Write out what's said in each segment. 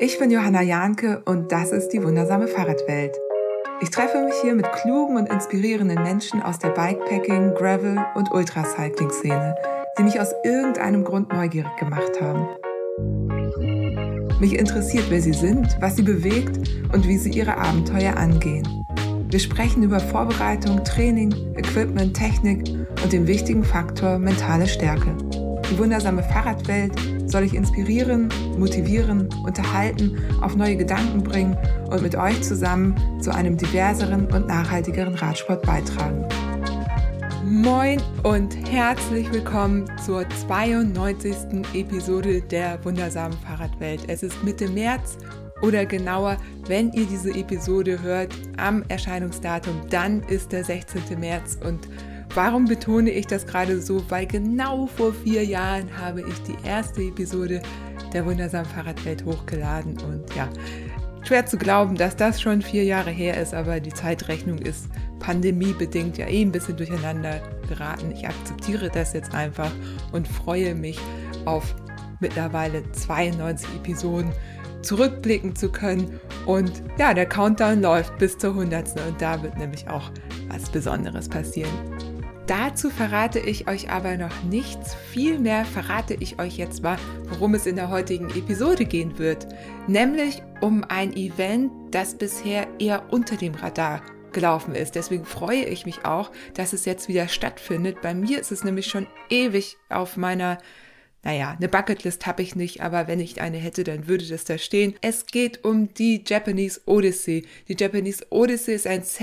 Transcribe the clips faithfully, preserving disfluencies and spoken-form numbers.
Ich bin Johanna Jahnke und das ist die wundersame Fahrradwelt. Ich treffe mich hier mit klugen und inspirierenden Menschen aus der Bikepacking-, Gravel- und Ultracycling-Szene, die mich aus irgendeinem Grund neugierig gemacht haben. Mich interessiert, wer sie sind, was sie bewegt und wie sie ihre Abenteuer angehen. Wir sprechen über Vorbereitung, Training, Equipment, Technik und den wichtigen Faktor mentale Stärke. Die wundersame Fahrradwelt soll ich inspirieren, motivieren, unterhalten, auf neue Gedanken bringen und mit euch zusammen zu einem diverseren und nachhaltigeren Radsport beitragen. Moin und herzlich willkommen zur zweiundneunzigsten Episode der wundersamen Fahrradwelt. Es ist Mitte März oder genauer, wenn ihr diese Episode hört, am Erscheinungsdatum, dann ist der sechzehnte März. Und warum betone ich das gerade so? Weil genau vor vier Jahren habe ich die erste Episode der wundersamen Fahrradwelt hochgeladen. Und ja, schwer zu glauben, dass das schon vier Jahre her ist, aber die Zeitrechnung ist pandemiebedingt ja eh ein bisschen durcheinander geraten. Ich akzeptiere das jetzt einfach und freue mich auf mittlerweile zweiundneunzig Episoden zurückblicken zu können. Und ja, der Countdown läuft bis zur hundertsten und da wird nämlich auch was Besonderes passieren. Dazu verrate ich euch aber noch nichts. Vielmehr verrate ich euch jetzt mal, worum es in der heutigen Episode gehen wird. Nämlich um ein Event, das bisher eher unter dem Radar gelaufen ist. Deswegen freue ich mich auch, dass es jetzt wieder stattfindet. Bei mir ist es nämlich schon ewig auf meiner, naja, eine Bucketlist habe ich nicht, aber wenn ich eine hätte, dann würde das da stehen. Es geht um die Japanese Odyssey. Die Japanese Odyssey ist ein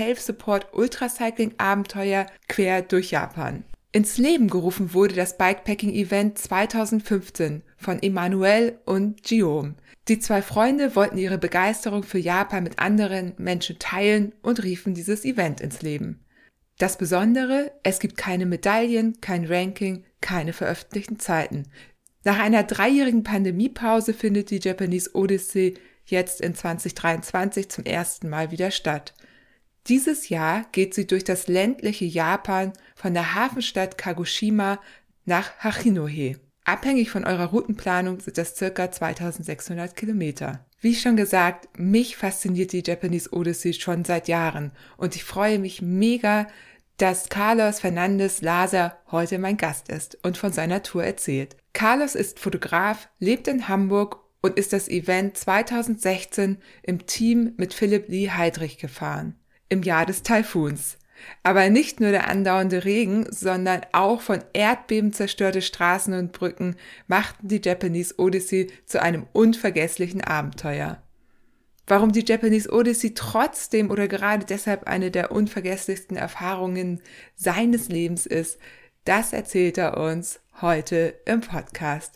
Self-Support-Ultracycling-Abenteuer quer durch Japan. Ins Leben gerufen wurde das Bikepacking-Event zweitausendfünfzehn von Emanuel und Guillaume. Die zwei Freunde wollten ihre Begeisterung für Japan mit anderen Menschen teilen und riefen dieses Event ins Leben. Das Besondere, es gibt keine Medaillen, kein Ranking, keine veröffentlichten Zeiten. Nach einer dreijährigen Pandemiepause findet die Japanese Odyssey jetzt in zwanzig dreiundzwanzig zum ersten Mal wieder statt. Dieses Jahr geht sie durch das ländliche Japan von der Hafenstadt Kagoshima nach Hachinohe. Abhängig von eurer Routenplanung sind das ca. zweitausendsechshundert Kilometer. Wie schon gesagt, mich fasziniert die Japanese Odyssey schon seit Jahren und ich freue mich mega, dass Carlos Fernandes Laser heute mein Gast ist und von seiner Tour erzählt. Carlos ist Fotograf, lebt in Hamburg und ist das Event zweitausendsechzehn im Team mit Philipp Lee Heidrich gefahren, im Jahr des Taifuns. Aber nicht nur der andauernde Regen, sondern auch von Erdbeben zerstörte Straßen und Brücken machten die Japanese Odyssey zu einem unvergesslichen Abenteuer. Warum die Japanese Odyssey trotzdem oder gerade deshalb eine der unvergesslichsten Erfahrungen seines Lebens ist, das erzählt er uns heute im Podcast.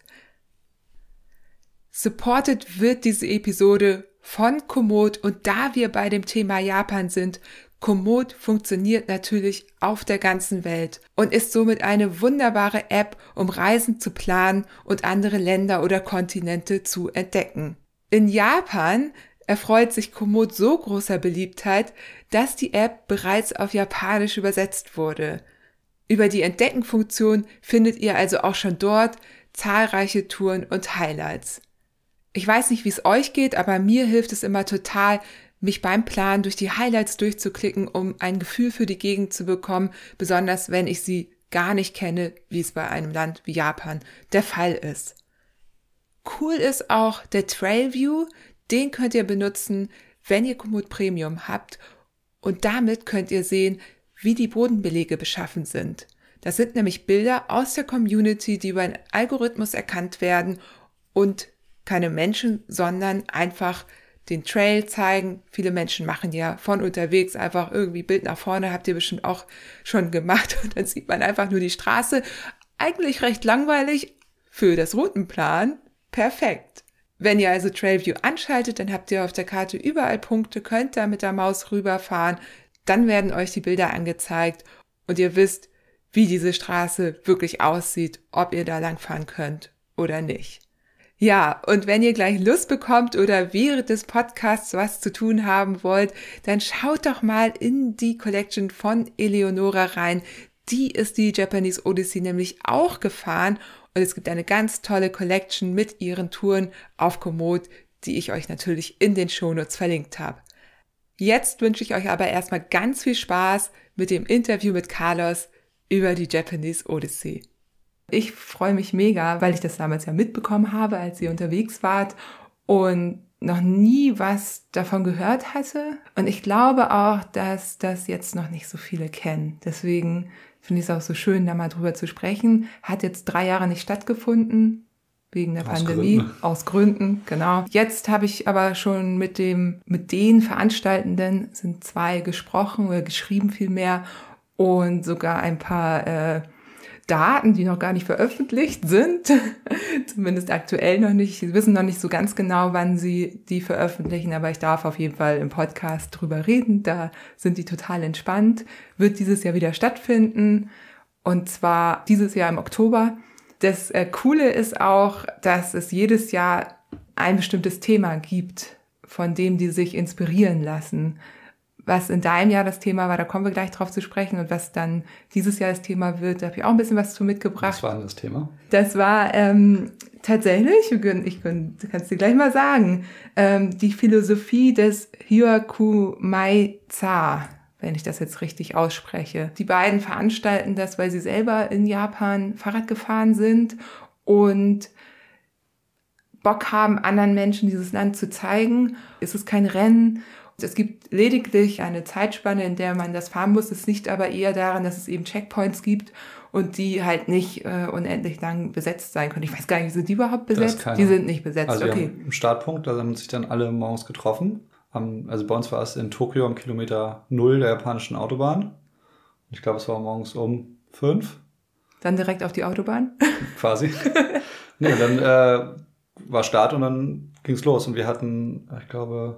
Supported wird diese Episode von Komoot und da wir bei dem Thema Japan sind, Komoot funktioniert natürlich auf der ganzen Welt und ist somit eine wunderbare App, um Reisen zu planen und andere Länder oder Kontinente zu entdecken. In Japan erfreut sich Komoot so großer Beliebtheit, dass die App bereits auf Japanisch übersetzt wurde. Über die Entdecken-Funktion findet ihr also auch schon dort zahlreiche Touren und Highlights. Ich weiß nicht, wie es euch geht, aber mir hilft es immer total, mich beim Plan durch die Highlights durchzuklicken, um ein Gefühl für die Gegend zu bekommen, besonders wenn ich sie gar nicht kenne, wie es bei einem Land wie Japan der Fall ist. Cool ist auch der Trailview, den könnt ihr benutzen, wenn ihr Komoot Premium habt und damit könnt ihr sehen, wie die Bodenbelege beschaffen sind. Das sind nämlich Bilder aus der Community, die über einen Algorithmus erkannt werden und keine Menschen, sondern einfach den Trail zeigen. Viele Menschen machen ja von unterwegs einfach irgendwie Bild nach vorne, habt ihr bestimmt auch schon gemacht und dann sieht man einfach nur die Straße. Eigentlich recht langweilig, für das Routenplan perfekt. Wenn ihr also Trailview anschaltet, dann habt ihr auf der Karte überall Punkte, könnt da mit der Maus rüberfahren, dann werden euch die Bilder angezeigt und ihr wisst, wie diese Straße wirklich aussieht, ob ihr da langfahren könnt oder nicht. Ja, und wenn ihr gleich Lust bekommt oder während des Podcasts was zu tun haben wollt, dann schaut doch mal in die Collection von Eleonora rein. Die ist die Japanese Odyssey nämlich auch gefahren und es gibt eine ganz tolle Collection mit ihren Touren auf Komoot, die ich euch natürlich in den Shownotes verlinkt habe. Jetzt wünsche ich euch aber erstmal ganz viel Spaß mit dem Interview mit Carlos über die Japanese Odyssey. Ich freue mich mega, weil ich das damals ja mitbekommen habe, als ihr unterwegs wart und noch nie was davon gehört hatte. Und ich glaube auch, dass das jetzt noch nicht so viele kennen. Deswegen finde ich es auch so schön, da mal drüber zu sprechen. Hat jetzt drei Jahre nicht stattgefunden, wegen der aus Pandemie. Gründen. Aus Gründen, genau. Jetzt habe ich aber schon mit dem, mit den Veranstaltenden, sind zwei gesprochen oder geschrieben vielmehr und sogar ein paar äh, Daten, die noch gar nicht veröffentlicht sind, zumindest aktuell noch nicht. Sie wissen noch nicht so ganz genau, wann sie die veröffentlichen, aber ich darf auf jeden Fall im Podcast drüber reden. Da sind die total entspannt. Wird dieses Jahr wieder stattfinden und zwar dieses Jahr im Oktober. Das äh, Coole ist auch, dass es jedes Jahr ein bestimmtes Thema gibt, von dem die sich inspirieren lassen. Was in deinem Jahr das Thema war, da kommen wir gleich drauf zu sprechen. Und was dann dieses Jahr das Thema wird, da habe ich auch ein bisschen was zu mitgebracht. Was war denn das Thema? Das war ähm, tatsächlich, ich kann es dir gleich mal sagen, ähm, die Philosophie des Hyakumaitsa, wenn ich das jetzt richtig ausspreche. Die beiden veranstalten das, weil sie selber in Japan Fahrrad gefahren sind und Bock haben, anderen Menschen dieses Land zu zeigen. Es ist kein Rennen. Es gibt lediglich eine Zeitspanne, in der man das fahren muss. Es liegt aber eher daran, dass es eben Checkpoints gibt und die halt nicht äh, unendlich lang besetzt sein können. Ich weiß gar nicht, sind die überhaupt besetzt? Die sind nicht besetzt, also okay. Im Startpunkt, da haben sich dann alle morgens getroffen. Also bei uns war es in Tokio am Kilometer null der japanischen Autobahn. Ich glaube, es war morgens um fünf. Dann direkt auf die Autobahn? Quasi. Nee, dann äh, war Start und dann ging's los. Und wir hatten, ich glaube...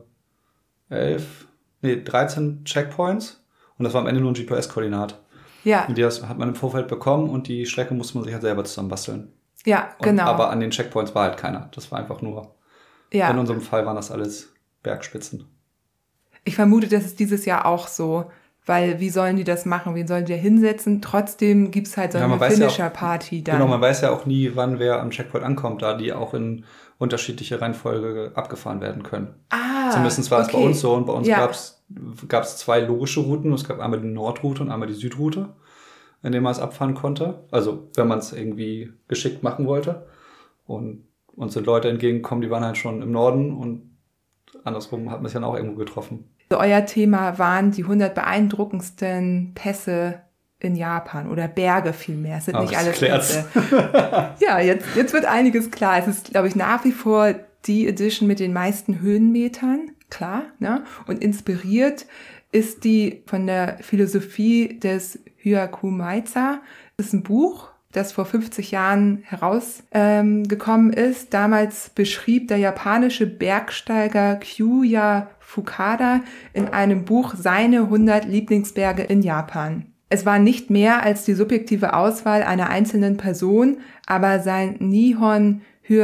elf, nee, dreizehn Checkpoints und das war am Ende nur ein G P S-Koordinat. Ja. Und die hat man im Vorfeld bekommen und die Strecke musste man sich halt selber zusammenbasteln. Ja, und, genau. Aber an den Checkpoints war halt keiner. Das war einfach nur, ja. In unserem Fall waren das alles Bergspitzen. Ich vermute, das ist dieses Jahr auch so, weil wie sollen die das machen? Wen sollen die da hinsetzen? Trotzdem gibt's halt so ja, eine Finisher-Party ja dann. Genau, man weiß ja auch nie, wann wer am Checkpoint ankommt, da die auch in unterschiedliche Reihenfolge abgefahren werden können. Ah, Zumindest war okay. es bei uns so und bei uns ja. gab's gab's zwei logische Routen. Es gab einmal die Nordroute und einmal die Südroute, in der man es abfahren konnte. Also wenn man es irgendwie geschickt machen wollte. Und uns sind Leute entgegengekommen, die waren halt schon im Norden und andersrum hat man es dann auch irgendwo getroffen. Also euer Thema waren die hundert beeindruckendsten Pässe in Japan oder Berge vielmehr. Es sind Aber nicht das alles klärt's. Pässe. Ja, jetzt, jetzt wird einiges klar. Es ist, glaube ich, nach wie vor die Edition mit den meisten Höhenmetern, klar, ne? Und inspiriert ist die von der Philosophie des Hyakumaitsa. Das ist ein Buch, das vor fünfzig Jahren herausgekommen ähm, ist. Damals beschrieb der japanische Bergsteiger Kyuya Fukada in einem Buch seine hundert Lieblingsberge in Japan. Es war nicht mehr als die subjektive Auswahl einer einzelnen Person, aber sein Nihon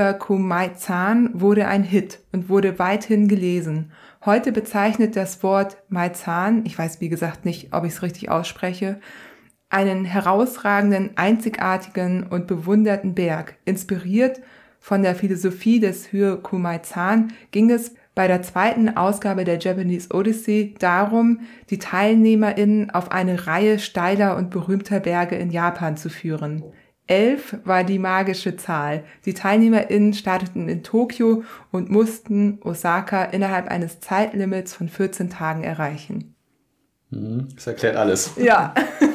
Hyakumaitsan wurde ein Hit und wurde weithin gelesen. Heute bezeichnet das Wort Maitsan, ich weiß wie gesagt nicht, ob ich es richtig ausspreche, einen herausragenden, einzigartigen und bewunderten Berg. Inspiriert von der Philosophie des Hyakumaitsan ging es bei der zweiten Ausgabe der Japanese Odyssey darum, die TeilnehmerInnen auf eine Reihe steiler und berühmter Berge in Japan zu führen. Elf war die magische Zahl. Die TeilnehmerInnen starteten in Tokio und mussten Osaka innerhalb eines Zeitlimits von vierzehn Tagen erreichen. Das erklärt alles. Ja.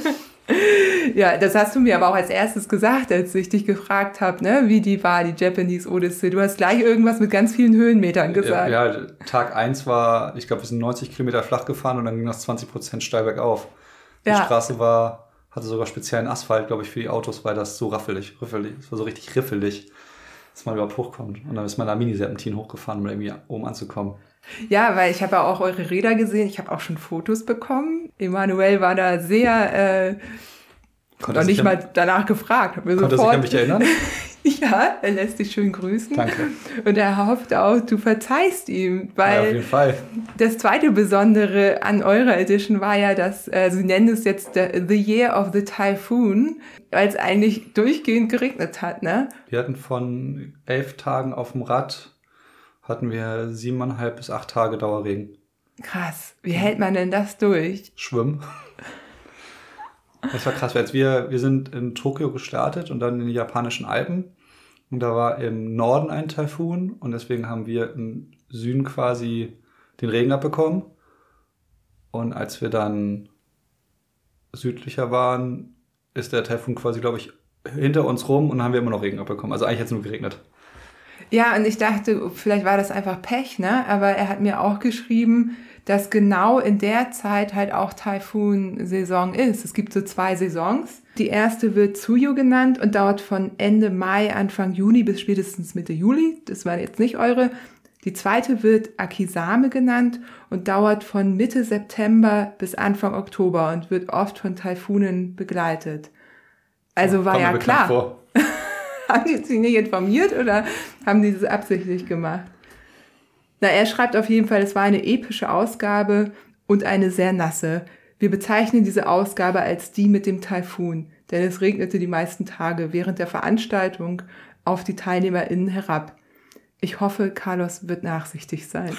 Ja, das hast du mir aber auch als erstes gesagt, als ich dich gefragt habe, ne, wie die war, die Japanese Odyssey. Du hast gleich irgendwas mit ganz vielen Höhenmetern gesagt. Ja, ja Tag eins war, ich glaube, wir sind neunzig Kilometer flach gefahren und dann ging das zwanzig Prozent steil bergauf. Die ja. Straße war, hatte sogar speziellen Asphalt, glaube ich, für die Autos, weil das so raffelig, riffelig, es war so richtig riffelig, dass man überhaupt hochkommt. Und dann ist man da Mini-Serpentin hochgefahren, um irgendwie oben anzukommen. Ja, weil ich habe ja auch eure Räder gesehen, ich habe auch schon Fotos bekommen. Emanuel war da sehr, äh, noch nicht mal an, danach gefragt. Hab mir konnte sofort, sich an mich erinnern? Ja, er lässt dich schön grüßen. Danke. Und er hofft auch, du verzeihst ihm, weil ja, auf jeden Fall. Das zweite Besondere an eurer Edition war ja, dass, äh, sie nennen es jetzt the, the Year of the Typhoon, weil es eigentlich durchgehend geregnet hat, ne? Wir hatten von elf Tagen auf dem Rad, hatten wir siebeneinhalb bis acht Tage Dauerregen. Krass. Wie hält man denn das durch? Schwimmen. Das war krass, weil wir, wir sind in Tokio gestartet und dann in den japanischen Alpen. Und da war im Norden ein Taifun und deswegen haben wir im Süden quasi den Regen abbekommen. Und als wir dann südlicher waren, ist der Taifun quasi, glaube ich, hinter uns rum und dann haben wir immer noch Regen abbekommen. Also eigentlich hat es nur geregnet. Ja, und ich dachte, vielleicht war das einfach Pech, ne? Aber er hat mir auch geschrieben, dass genau in der Zeit halt auch Taifun-Saison ist. Es gibt so zwei Saisons. Die erste wird Tsuyu genannt und dauert von Ende Mai, Anfang Juni bis spätestens Mitte Juli. Das waren jetzt nicht eure. Die zweite wird Akisame genannt und dauert von Mitte September bis Anfang Oktober und wird oft von Taifunen begleitet. Also war ja klar. Vor. Haben die sich nicht informiert oder haben die das absichtlich gemacht? Na, er schreibt auf jeden Fall, es war eine epische Ausgabe und eine sehr nasse. Wir bezeichnen diese Ausgabe als die mit dem Taifun, denn es regnete die meisten Tage während der Veranstaltung auf die TeilnehmerInnen herab. Ich hoffe, Carlos wird nachsichtig sein.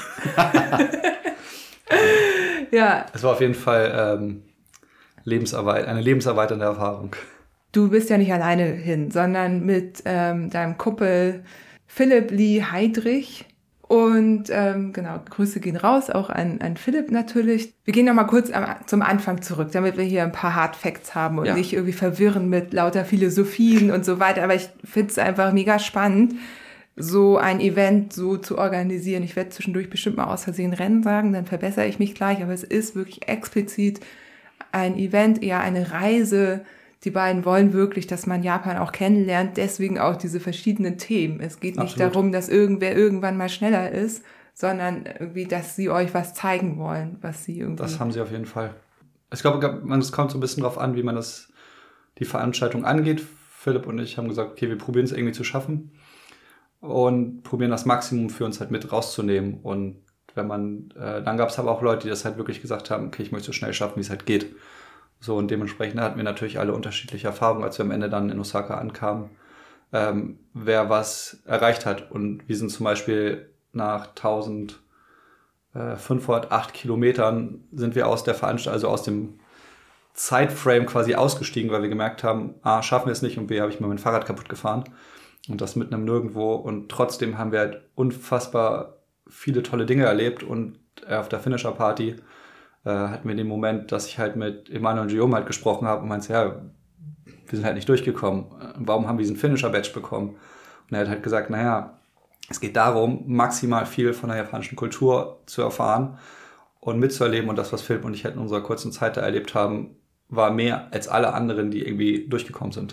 Ja. Es war auf jeden Fall ähm, Lebensarbeit, eine lebenserweiternde Erfahrung. Du bist ja nicht alleine hin, sondern mit ähm, deinem Kumpel Philipp Lee Heidrich. Und ähm, genau, Grüße gehen raus, auch an, an Philipp natürlich. Wir gehen nochmal kurz am, zum Anfang zurück, damit wir hier ein paar Hard Facts haben und ja. nicht irgendwie verwirren mit lauter Philosophien und so weiter. Aber ich finde es einfach mega spannend, so ein Event so zu organisieren. Ich werde zwischendurch bestimmt mal aus Versehen Rennen sagen, dann verbessere ich mich gleich. Aber es ist wirklich explizit ein Event, eher eine Reise. Die beiden wollen wirklich, dass man Japan auch kennenlernt, deswegen auch diese verschiedenen Themen. Es geht nicht Absolut. darum, dass irgendwer irgendwann mal schneller ist, sondern irgendwie, dass sie euch was zeigen wollen, was sie irgendwie... Das haben sie auf jeden Fall. Ich glaube, es kommt so ein bisschen drauf an, wie man das, die Veranstaltung angeht. Philipp und ich haben gesagt, okay, wir probieren es irgendwie zu schaffen und probieren das Maximum für uns halt mit rauszunehmen. Und wenn man, äh, dann gab es aber auch Leute, die das halt wirklich gesagt haben, okay, ich möchte so schnell schaffen, wie es halt geht. So, und dementsprechend hatten wir natürlich alle unterschiedliche Erfahrungen, als wir am Ende dann in Osaka ankamen, ähm, wer was erreicht hat. Und wir sind zum Beispiel nach eintausendfünfhundertacht Kilometern sind wir aus der Veranstaltung, also aus dem Zeitframe quasi ausgestiegen, weil wir gemerkt haben, A, schaffen wir es nicht und B, habe ich mir mein Fahrrad kaputt gefahren. Und das mitten im Nirgendwo. Und trotzdem haben wir halt unfassbar viele tolle Dinge erlebt und äh, auf der Finisher-Party hatten wir den Moment, dass ich halt mit Emanuel und Guillaume halt gesprochen habe und meinte, ja, wir sind halt nicht durchgekommen. Warum haben wir diesen Finisher-Badge bekommen? Und er hat halt gesagt, naja, es geht darum, maximal viel von der japanischen Kultur zu erfahren und mitzuerleben. Und das, was Philipp und ich halt in unserer kurzen Zeit da erlebt haben, war mehr als alle anderen, die irgendwie durchgekommen sind.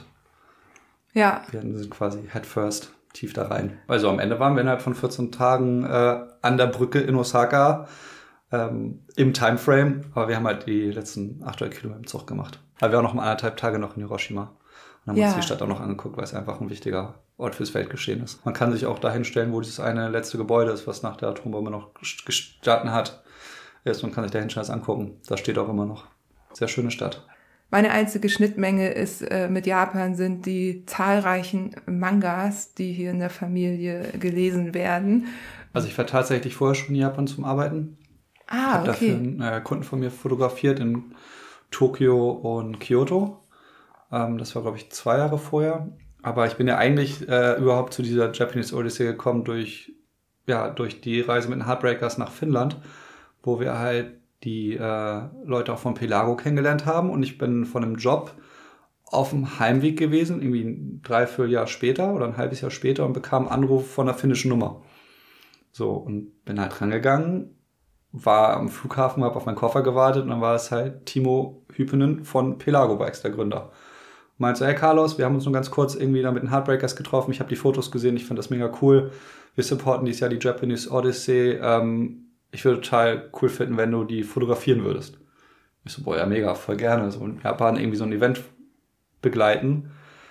Ja. Wir sind quasi head first tief da rein. Also am Ende waren wir innerhalb von vierzehn Tagen äh, an der Brücke in Osaka, Ähm, im Timeframe, aber wir haben halt die letzten achthundert Kilometer im Zug gemacht. Aber wir waren noch mal anderthalb Tage noch in Hiroshima und haben ja. uns die Stadt auch noch angeguckt, weil es einfach ein wichtiger Ort fürs Weltgeschehen ist. Man kann sich auch dahin stellen, wo dieses eine letzte Gebäude ist, was nach der Atombombe noch gestanden hat. Ist, man kann sich dahin schnell angucken. Das steht auch immer noch. Sehr schöne Stadt. Meine einzige Schnittmenge ist äh, mit Japan sind die zahlreichen Mangas, die hier in der Familie gelesen werden. Also ich war tatsächlich vorher schon in Japan zum Arbeiten. Ah, ich habe okay. dafür einen äh, Kunden von mir fotografiert in Tokio und Kyoto. Ähm, das war, glaube ich, zwei Jahre vorher. Aber ich bin ja eigentlich äh, überhaupt zu dieser Japanese Odyssey gekommen durch, ja, durch die Reise mit den Heartbreakers nach Finnland, wo wir halt die äh, Leute auch von Pelago kennengelernt haben. Und ich bin von einem Job auf dem Heimweg gewesen, irgendwie ein Dreivierteljahr später oder ein halbes Jahr später und bekam einen Anruf von einer finnischen Nummer. So, und bin halt rangegangen, war am Flughafen, habe auf meinen Koffer gewartet und dann war es halt Timo Hyppenen von Pelago Bikes, der Gründer. Meinte so, hey Carlos, wir haben uns nur ganz kurz irgendwie da mit den Heartbreakers getroffen, ich habe die Fotos gesehen, ich fand das mega cool, wir supporten dieses Jahr die Japanese Odyssey, ähm, ich würde total cool finden, wenn du die fotografieren würdest. Ich so, boah, ja mega, voll gerne, so in Japan irgendwie so ein Event begleiten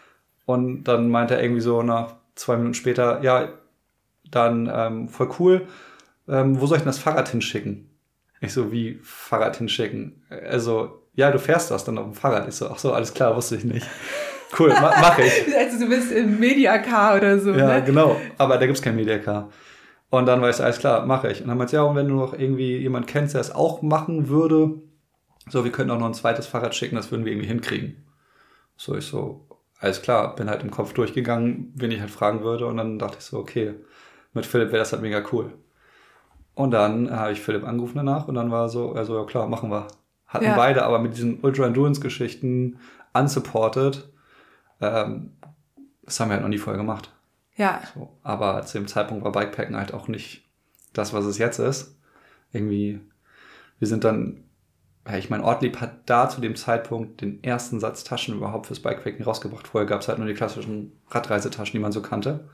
und dann meinte er irgendwie so nach zwei Minuten später, ja, dann ähm, voll cool, Ähm, wo soll ich denn das Fahrrad hinschicken? Ich so, wie Fahrrad hinschicken? Also, ja, du fährst das dann auf dem Fahrrad. Ich so, ach so, alles klar, wusste ich nicht. Cool, ma- mach ich. Also du bist im Mediacar oder so, ja, ne? Genau, aber da gibt's kein Mediacar. Und dann war ich so, alles klar, mache ich. Und dann meinte ja, und wenn du noch irgendwie jemanden kennst, der es auch machen würde, so, wir könnten auch noch ein zweites Fahrrad schicken, das würden wir irgendwie hinkriegen. So, ich so, alles klar, bin halt im Kopf durchgegangen, wen ich halt fragen würde. Und dann dachte ich so, okay, mit Philipp wäre das halt mega cool. Und dann habe ich Philipp angerufen danach und dann war so, also ja klar, machen wir. Hatten ja. beide aber mit diesen Ultra-Endurance-Geschichten unsupported. Ähm, das haben wir halt noch nie vorher gemacht. Ja. So, aber zu dem Zeitpunkt war Bikepacken halt auch nicht das, was es jetzt ist. Irgendwie, wir sind dann, ja, ich meine, Ortlieb hat da zu dem Zeitpunkt den ersten Satz Taschen überhaupt fürs Bikepacken rausgebracht. Vorher gab es halt nur die klassischen Radreisetaschen, die man so kannte.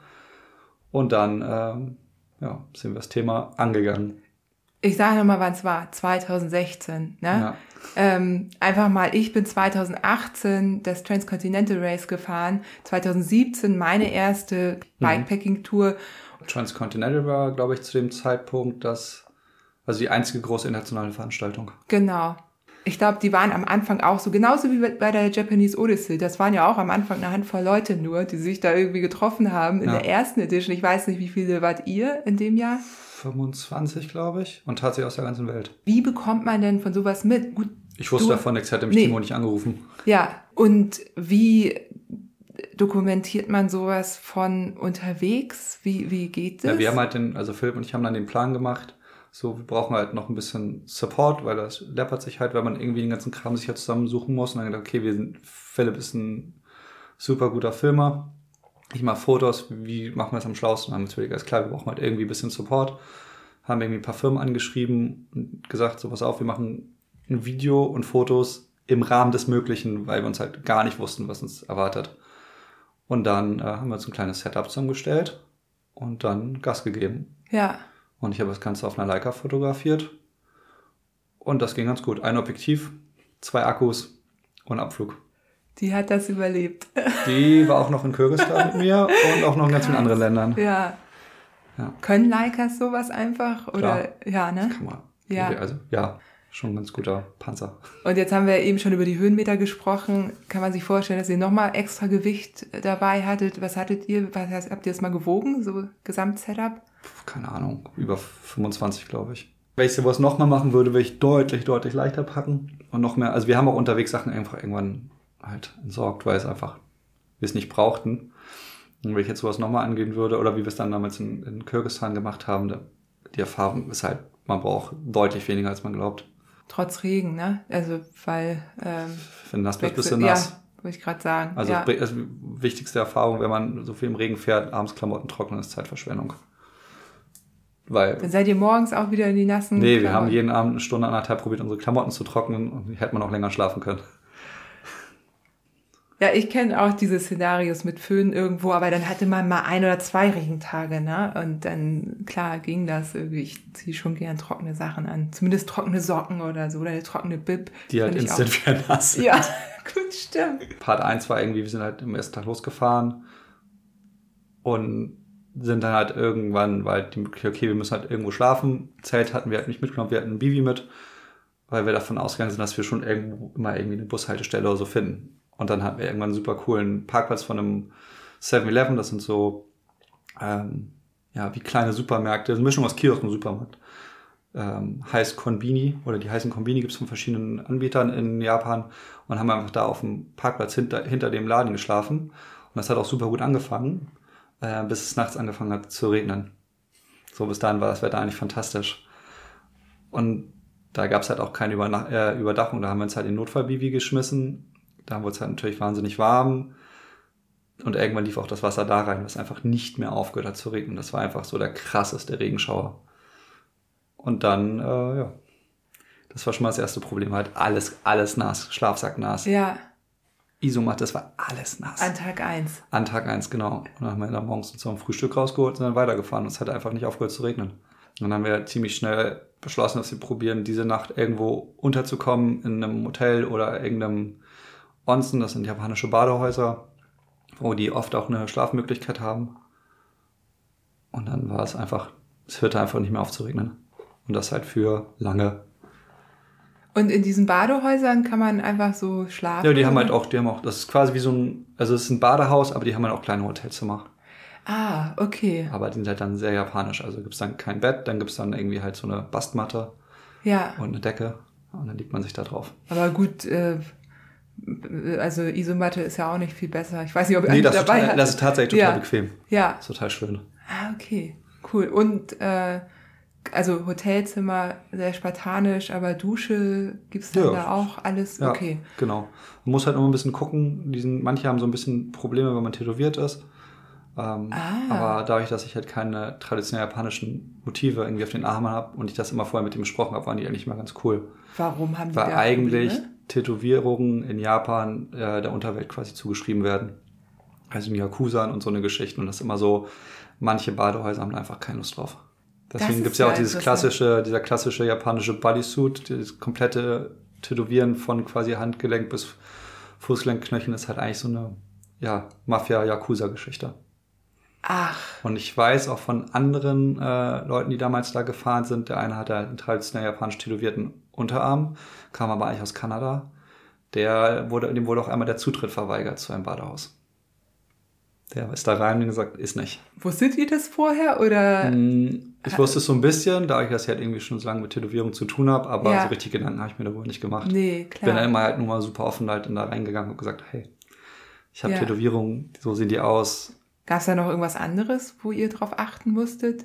Und dann, ähm, ja, sind wir das Thema angegangen. Ich sage nochmal, wann es war. zwanzig sechzehn, ne? Ja. Ähm, einfach mal, ich bin zwanzig achtzehn das Transcontinental Race gefahren. zwanzig siebzehn meine erste Bikepacking-Tour. Transcontinental war, glaube ich, zu dem Zeitpunkt das, also die einzige große internationale Veranstaltung. Genau. Ich glaube, die waren am Anfang auch so, genauso wie bei der Japanese Odyssey. Das waren ja auch am Anfang eine Handvoll Leute nur, die sich da irgendwie getroffen haben. In ja. der ersten Edition, ich weiß nicht, wie viele wart ihr in dem Jahr? fünfundzwanzig, glaube ich. Und tatsächlich aus der ganzen Welt. Wie bekommt man denn von sowas mit? Gut, ich wusste du, davon nichts, hätte mich nee. Timo nicht angerufen. Ja, und wie dokumentiert man sowas von unterwegs? Wie, wie geht das? Ja, wir haben halt den, also Philipp und ich haben dann den Plan gemacht, so, wir brauchen halt noch ein bisschen Support, weil das läppert sich halt, weil man irgendwie den ganzen Kram sich halt zusammensuchen muss. Und dann gedacht, okay, wir sind, Philipp ist ein super guter Filmer. Ich mache Fotos, wie machen wir das am schlausten? Haben natürlich ganz klar, wir brauchen halt irgendwie ein bisschen Support. Haben irgendwie ein paar Firmen angeschrieben und gesagt, so pass auf, wir machen ein Video und Fotos im Rahmen des Möglichen, weil wir uns halt gar nicht wussten, was uns erwartet. Und dann äh, haben wir uns ein kleines Setup zusammengestellt und dann Gas gegeben. Ja. Und ich habe das Ganze auf einer Leica fotografiert. Und das ging ganz gut. Ein Objektiv, zwei Akkus und Abflug. Die hat das überlebt. Die war auch noch in Kyrgyzstan mit mir und auch noch in ganz vielen anderen Ländern. Ja. ja. Können Leicas sowas einfach? Oder? Klar. Ja, ne? Das kann man. Ja. Also, ja, schon ein ganz guter Panzer. Und jetzt haben wir eben schon über die Höhenmeter gesprochen. Kann man sich vorstellen, dass ihr nochmal extra Gewicht dabei hattet? Was hattet ihr? Was, habt ihr das mal gewogen? So Gesamtsetup? Keine Ahnung. Über fünfundzwanzig, glaube ich. Wenn ich sowas nochmal machen würde, würde ich deutlich, deutlich leichter packen. Und noch mehr. Also wir haben auch unterwegs Sachen einfach irgendwann halt entsorgt, weil es einfach, wir es nicht brauchten. Und wenn ich jetzt sowas nochmal angehen würde, oder wie wir es dann damals in, in Kyrgyzstan gemacht haben, da, die Erfahrung ist halt, man braucht deutlich weniger, als man glaubt. Trotz Regen, ne? Also, weil... Ähm, wenn nass bist, bist du nass. Ja, wollte ich gerade sagen. Also, ja. also wichtigste Erfahrung, wenn man so viel im Regen fährt, abends Klamotten trocknen, ist Zeitverschwendung. Weil, dann seid ihr morgens auch wieder in die nassen Nee, Klamotten. Wir haben jeden Abend eine Stunde, anderthalb probiert, unsere Klamotten zu trocknen und hätte man auch länger schlafen können. Ja, ich kenne auch diese Szenarios mit Föhn irgendwo, aber dann hatte man mal ein oder zwei Regentage, ne? Und dann, klar, ging das irgendwie. Ich ziehe schon gern trockene Sachen an. Zumindest trockene Socken oder so, oder eine trockene Bib. Die halt instant wieder nass sind. Ja, gut, stimmt. Part eins war irgendwie, wir sind halt am ersten Tag losgefahren und sind dann halt irgendwann, weil die Möglichkeit, okay, wir müssen halt irgendwo schlafen. Zelt hatten wir halt nicht mitgenommen, wir hatten ein Bivi mit, weil wir davon ausgegangen sind, dass wir schon irgendwo immer irgendwie eine Bushaltestelle oder so finden. Und dann hatten wir irgendwann einen super coolen Parkplatz von einem seven eleven. Das sind so, ähm, ja, wie kleine Supermärkte. Das ist eine Mischung aus Kiosk und Supermarkt. Ähm, heißt Konbini, oder die heißen Konbini gibt es von verschiedenen Anbietern in Japan. Und haben einfach da auf dem Parkplatz hinter, hinter dem Laden geschlafen. Und das hat auch super gut angefangen, äh, bis es nachts angefangen hat zu regnen. So, bis dahin war das Wetter eigentlich fantastisch. Und da gab es halt auch keine Überna- äh, Überdachung. Da haben wir uns halt in Notfall-Bivi geschmissen. Da wurde es halt natürlich wahnsinnig warm und irgendwann lief auch das Wasser da rein, was einfach nicht mehr aufgehört hat zu regnen. Das war einfach so der krasseste Regenschauer. Und dann, äh, ja, das war schon mal das erste Problem, halt alles, alles nass, Schlafsack nass. Ja. Isomatte, das war alles nass. An Tag eins. An Tag eins, genau. Und dann haben wir dann morgens zum Frühstück rausgeholt und dann weitergefahren. Und es hat einfach nicht aufgehört zu regnen. Und dann haben wir ziemlich schnell beschlossen, dass wir probieren, diese Nacht irgendwo unterzukommen in einem Hotel oder irgendeinem Onsen, das sind japanische Badehäuser, wo die oft auch eine Schlafmöglichkeit haben. Und dann war es einfach, es hörte einfach nicht mehr auf zu regnen. Und das halt für lange. Und in diesen Badehäusern kann man einfach so schlafen? Ja, die haben halt auch, die haben auch, das ist quasi wie so ein, also es ist ein Badehaus, aber die haben halt auch kleine Hotelzimmer. Ah, okay. Aber die sind halt dann sehr japanisch. Also gibt es dann kein Bett, dann gibt es dann irgendwie halt so eine Bastmatte Ja. und eine Decke und dann liegt man sich da drauf. Aber gut, äh, also Isomatte ist ja auch nicht viel besser. Ich weiß nicht, ob ihr Nee, eine das, ist dabei total, habt. das ist tatsächlich total Ja. bequem. Ja. Das ist total schön. Ah, okay. Cool. Und äh, also Hotelzimmer sehr spartanisch, aber Dusche gibt's dann Ja. da auch alles? Ja, Okay. genau. Man muss halt immer ein bisschen gucken. Die sind, manche haben so ein bisschen Probleme, wenn man tätowiert ist. Ähm, Ah. Aber dadurch, dass ich halt keine traditionell japanischen Motive irgendwie auf den Armen habe und ich das immer vorher mit ihm besprochen habe, waren die eigentlich mal ganz cool. Warum haben die Weil da eigentlich Probleme? Tätowierungen in Japan äh, der Unterwelt quasi zugeschrieben werden. Also in Yakuza und so eine Geschichte. Und das ist immer so, manche Badehäuser haben da einfach keine Lust drauf. Deswegen ist gibt es ja auch ja dieses interessant. klassische, dieser klassische japanische Bodysuit, dieses komplette Tätowieren von quasi Handgelenk bis Fußgelenkknöcheln ist halt eigentlich so eine ja, Mafia-Yakuza-Geschichte. Ach, Und ich weiß auch von anderen äh, Leuten, die damals da gefahren sind, der eine hatte halt einen traditionell japanisch tätowierten Unterarm, kam aber eigentlich aus Kanada. Der wurde, dem wurde auch einmal der Zutritt verweigert zu einem Badehaus. Der ist da rein und gesagt, ist nicht. wusstet ihr das vorher oder? Ich wusste es so ein bisschen, da ich das halt irgendwie schon so lange mit Tätowierung zu tun habe, aber Ja. so richtig Gedanken habe ich mir darüber nicht gemacht. Nee, Ich bin klar. da immer halt nur mal super offen halt da reingegangen und gesagt, hey, ich habe Ja. Tätowierungen, so sehen die aus. Gab's da noch irgendwas anderes, wo ihr drauf achten musstet?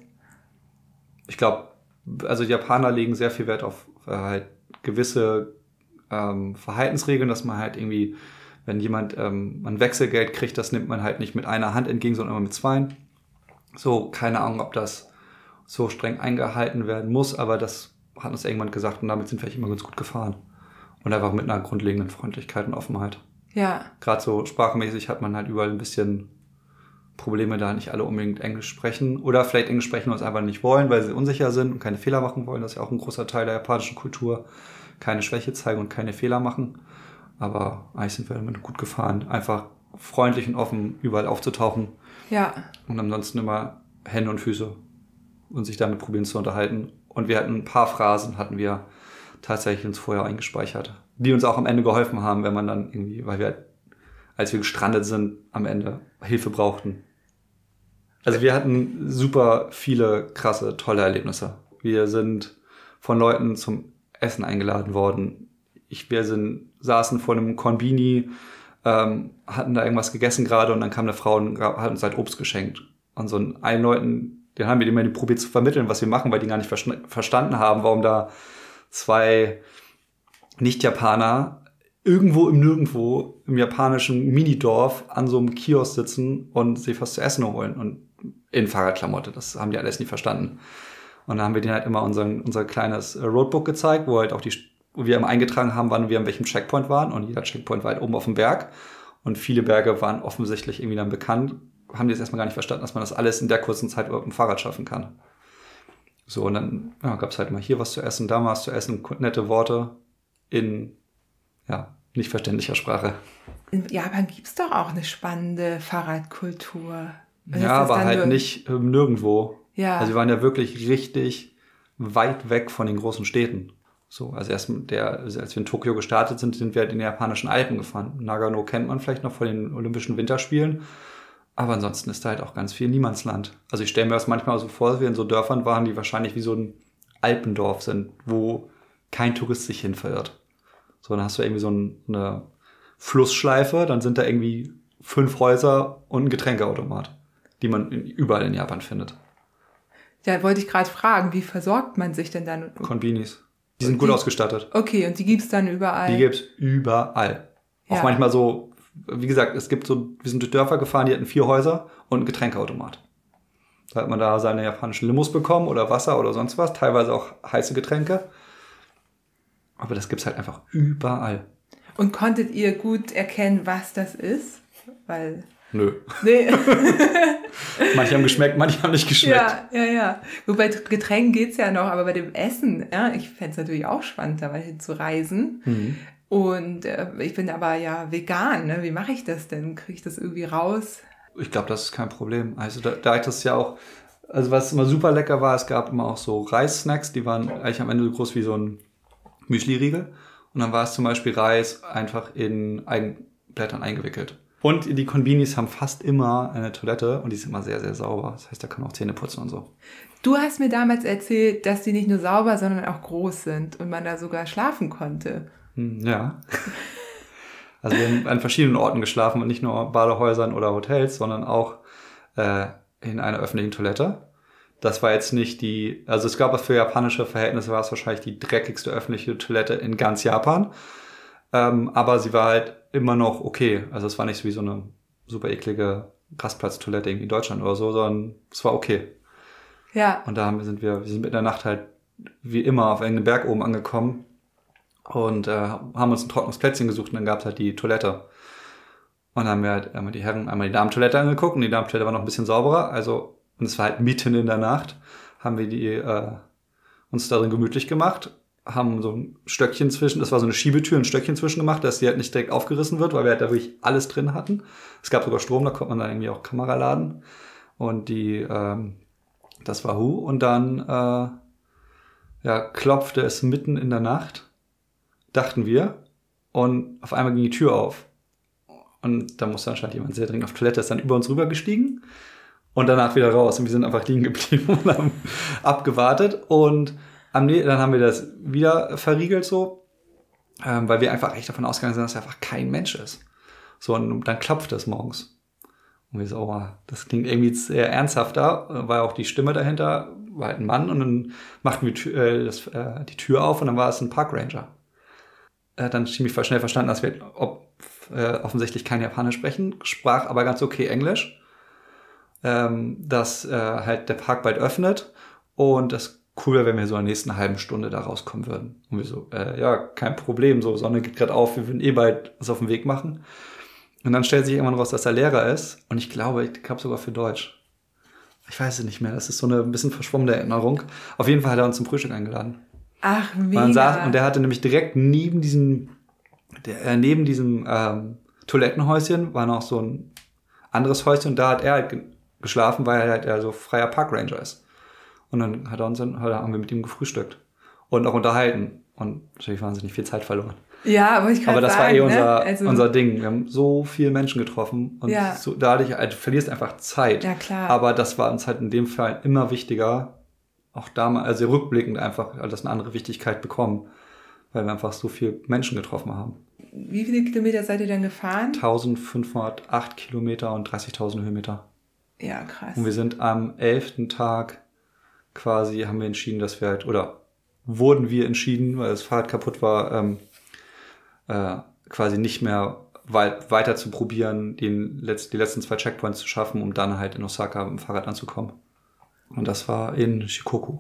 Ich glaube, also die Japaner legen sehr viel Wert auf äh, halt gewisse ähm, Verhaltensregeln, dass man halt irgendwie, wenn jemand ähm, ein Wechselgeld kriegt, das nimmt man halt nicht mit einer Hand entgegen, sondern immer mit zwei. So, keine Ahnung, ob das so streng eingehalten werden muss, aber das hat uns irgendwann gesagt und damit sind wir eigentlich immer ganz gut gefahren. Und einfach mit einer grundlegenden Freundlichkeit und Offenheit. Ja, Gerade so sprachmäßig hat man halt überall ein bisschen Probleme, da nicht alle unbedingt Englisch sprechen. Oder vielleicht Englisch sprechen und es einfach nicht wollen, weil sie unsicher sind und keine Fehler machen wollen. Das ist ja auch ein großer Teil der japanischen Kultur. Keine Schwäche zeigen und keine Fehler machen. Aber eigentlich sind wir damit gut gefahren. Einfach freundlich und offen überall aufzutauchen. ja. Und ansonsten immer Hände und Füße und sich damit probieren zu unterhalten. Und wir hatten ein paar Phrasen, hatten wir tatsächlich uns vorher eingespeichert, die uns auch am Ende geholfen haben, wenn man dann irgendwie, weil wir, als wir gestrandet sind, am Ende Hilfe brauchten. Also wir hatten super viele krasse, tolle Erlebnisse. Wir sind von Leuten zum Essen eingeladen worden. Ich, wir sind, saßen vor einem Konbini, ähm, hatten da irgendwas gegessen gerade und dann kam eine Frau und hat uns halt Obst geschenkt. Und so einen Leuten, den haben wir immer probiert zu vermitteln, was wir machen, weil die gar nicht versta- verstanden haben, warum da zwei Nicht-Japaner irgendwo im Nirgendwo im japanischen Minidorf an so einem Kiosk sitzen und sich was zu essen holen und in Fahrradklamotte. Das haben die alles nie verstanden. Und dann haben wir denen halt immer unseren, unser kleines Roadbook gezeigt, wo halt auch die, wo wir immer eingetragen haben, wann wir an welchem Checkpoint waren. Und jeder Checkpoint war halt oben auf dem Berg. Und viele Berge waren offensichtlich irgendwie dann bekannt. Haben die jetzt erstmal gar nicht verstanden, dass man das alles in der kurzen Zeit überhaupt mit dem Fahrrad schaffen kann. So, und dann ja, gab es halt mal hier was zu essen, da mal was zu essen, nette Worte in, ja, nicht verständlicher Sprache. In Japan gibt's doch auch eine spannende Fahrradkultur. Ist Ja, das aber dann halt nur- nicht ähm, nirgendwo. Ja. Also wir waren ja wirklich richtig weit weg von den großen Städten. So, also erst mit der, also als wir in Tokio gestartet sind, sind wir halt in die japanischen Alpen gefahren. Nagano kennt man vielleicht noch von den Olympischen Winterspielen. Aber ansonsten ist da halt auch ganz viel Niemandsland. Also ich stelle mir das manchmal so vor, dass wir in so Dörfern waren, die wahrscheinlich wie so ein Alpendorf sind, wo kein Tourist sich hin verirrt. So, dann hast du irgendwie so ein, eine Flussschleife, dann sind da irgendwie fünf Häuser und ein Getränkeautomat, die man in, überall in Japan findet. Ja, wollte ich gerade fragen, wie versorgt man sich denn dann? Konbinis. Die sind gut die- ausgestattet. Okay, und die gibt's dann überall? Die gibt's überall. Auch Ja. manchmal so, wie gesagt, es gibt so, wir sind durch Dörfer gefahren, die hatten vier Häuser und einen Getränkeautomat. Da hat man da seine japanischen Limos bekommen oder Wasser oder sonst was, teilweise auch heiße Getränke. Aber das gibt's halt einfach überall. Und konntet ihr gut erkennen, was das ist? Weil, Nö. nee, Manche haben geschmeckt, manche haben nicht geschmeckt. ja, ja, ja. Wobei Getränken geht's ja noch, aber bei dem Essen, ja, ich fände es natürlich auch spannend, da mal hin zu reisen. Mhm. Und äh, ich bin aber ja vegan, ne? Wie mache ich das denn? Kriege ich das irgendwie raus? Ich glaube, das ist kein Problem. Also da, da ich das ja auch, also was immer super lecker war, es gab immer auch so Reissnacks, die waren eigentlich am Ende so groß wie so ein Müsli-Riegel. Und dann war es zum Beispiel Reis einfach in Eigenblättern eingewickelt. Und die Konbinis haben fast immer eine Toilette und die ist immer sehr, sehr sauber. Das heißt, da kann man auch Zähne putzen und so. Du hast mir damals erzählt, dass die nicht nur sauber, sondern auch groß sind und man da sogar schlafen konnte. Ja. Also wir haben an verschiedenen Orten geschlafen und nicht nur Badehäusern oder Hotels, sondern auch äh, in einer öffentlichen Toilette. Das war jetzt nicht die, also es gab für japanische Verhältnisse war es wahrscheinlich die dreckigste öffentliche Toilette in ganz Japan. Ähm, aber sie war halt immer noch okay. Also es war nicht so wie so eine super eklige Rastplatztoilette irgendwie in Deutschland oder so, sondern es war okay. Ja. Und da haben, sind wir, wir sind mit in der Nacht halt wie immer auf irgendeinem Berg oben angekommen und äh, haben uns ein trockenes Plätzchen gesucht und dann gab es halt die Toilette. Und dann haben wir halt einmal die Herren, einmal die Damentoilette angeguckt und die Damentoilette war noch ein bisschen sauberer. Also, und es war halt mitten in der Nacht, haben wir die äh, uns darin gemütlich gemacht, haben so ein Stöckchen zwischen, das war so eine Schiebetür, ein Stöckchen zwischen gemacht, dass die halt nicht direkt aufgerissen wird, weil wir halt da wirklich alles drin hatten. Es gab sogar Strom, da konnte man dann irgendwie auch Kamera laden. Und die, ähm, das war Hu. Und dann äh, ja, klopfte es mitten in der Nacht, dachten wir. Und auf einmal ging die Tür auf. Und da musste anscheinend jemand sehr dringend auf Toilette, ist dann über uns rübergestiegen und danach wieder raus. Und wir sind einfach liegen geblieben und haben abgewartet. Und am, dann haben wir das wieder verriegelt so, ähm, weil wir einfach echt davon ausgegangen sind, dass einfach kein Mensch ist. So, und dann klopft es morgens. Und wir so, oh, das klingt irgendwie sehr ernsthafter, war auch die Stimme dahinter, war halt ein Mann. Und dann machten wir äh, das, äh, die Tür auf und dann war es ein Parkranger. Er hat dann ziemlich schnell verstanden, dass wir ob, äh, offensichtlich kein Japanisch sprechen, sprach aber ganz okay Englisch, ähm, dass äh, halt der Park bald öffnet und das cool wäre, wenn wir so in der nächsten halben Stunde da rauskommen würden. Und wir so, äh, ja, kein Problem, so Sonne geht gerade auf, wir würden eh bald was auf den Weg machen. Und dann stellt sich irgendwann raus, dass er Lehrer ist und ich glaube, ich glaube sogar für Deutsch. Ich weiß es nicht mehr, das ist so eine ein bisschen verschwommene Erinnerung. Auf jeden Fall hat er uns zum Frühstück eingeladen. Ach, mega. Und, saß, und der hatte nämlich direkt neben diesem, der, äh, neben diesem ähm, Toilettenhäuschen war noch so ein anderes Häuschen und da hat er halt ge- geschlafen, weil er halt eher so freier Parkranger ist. Und dann hat er uns dann, haben wir mit ihm gefrühstückt und auch unterhalten und natürlich wahnsinnig viel Zeit verloren. Ja, aber ich kann Aber das sagen, war eh unser, ne? also, unser Ding. Wir haben so viele Menschen getroffen und ja. so, dadurch, also, du verlierst einfach Zeit. Ja, klar. Aber das war uns halt in dem Fall immer wichtiger, auch damals, also rückblickend einfach, das eine andere Wichtigkeit bekommen, weil wir einfach so viele Menschen getroffen haben. Wie viele Kilometer seid ihr dann gefahren? eintausendfünfhundertacht Kilometer und dreißigtausend Höhenmeter. Ja, krass. Und wir sind am elften Tag quasi, haben wir entschieden, dass wir halt, oder wurden wir entschieden, weil das Fahrrad kaputt war, ähm, äh, quasi nicht mehr weit, weiter zu probieren, den Letz-, die letzten zwei Checkpoints zu schaffen, um dann halt in Osaka mit dem Fahrrad anzukommen. Und das war in Shikoku.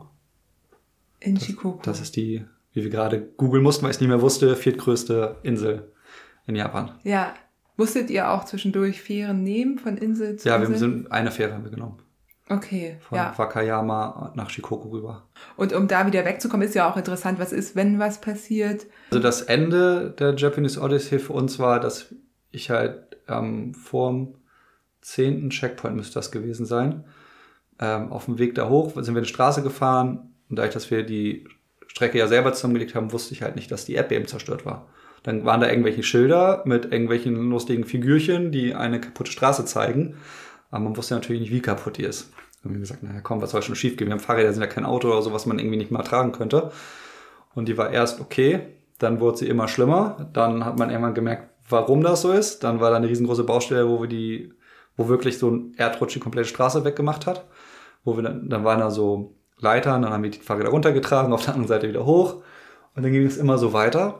In das, Shikoku. Das ist die, wie wir gerade googeln mussten, weil ich es nicht mehr wusste, viertgrößte Insel in Japan. Ja. Musstet ihr auch zwischendurch Fähren nehmen von Insel zu Ja, Insel? wir sind eine Fähre haben wir genommen. Okay, Von ja. Wakayama nach Shikoku rüber. Und um da wieder wegzukommen, ist ja auch interessant, was ist, wenn was passiert? Also das Ende der Japanese Odyssey für uns war, dass ich halt ähm, vorm zehnten Checkpoint müsste das gewesen sein, ähm, auf dem Weg da hoch sind wir eine Straße gefahren und dadurch, dass wir die Strecke ja selber zusammengelegt haben, wusste ich halt nicht, dass die App eben zerstört war. Dann waren da irgendwelche Schilder mit irgendwelchen lustigen Figürchen, die eine kaputte Straße zeigen. Aber man wusste natürlich nicht, wie kaputt die ist. Dann haben wir gesagt, naja komm, was soll schon schief gehen? Wir haben Fahrräder, sind ja kein Auto oder so, was man irgendwie nicht mal tragen könnte. Und die war erst okay, dann wurde sie immer schlimmer. Dann hat man irgendwann gemerkt, warum das so ist. Dann war da eine riesengroße Baustelle, wo wir die, wo wirklich so ein Erdrutsch die komplette Straße weggemacht hat. Wo wir dann, dann waren da so Leitern, dann haben wir die Fahrräder runtergetragen, auf der anderen Seite wieder hoch. Und dann ging es immer so weiter.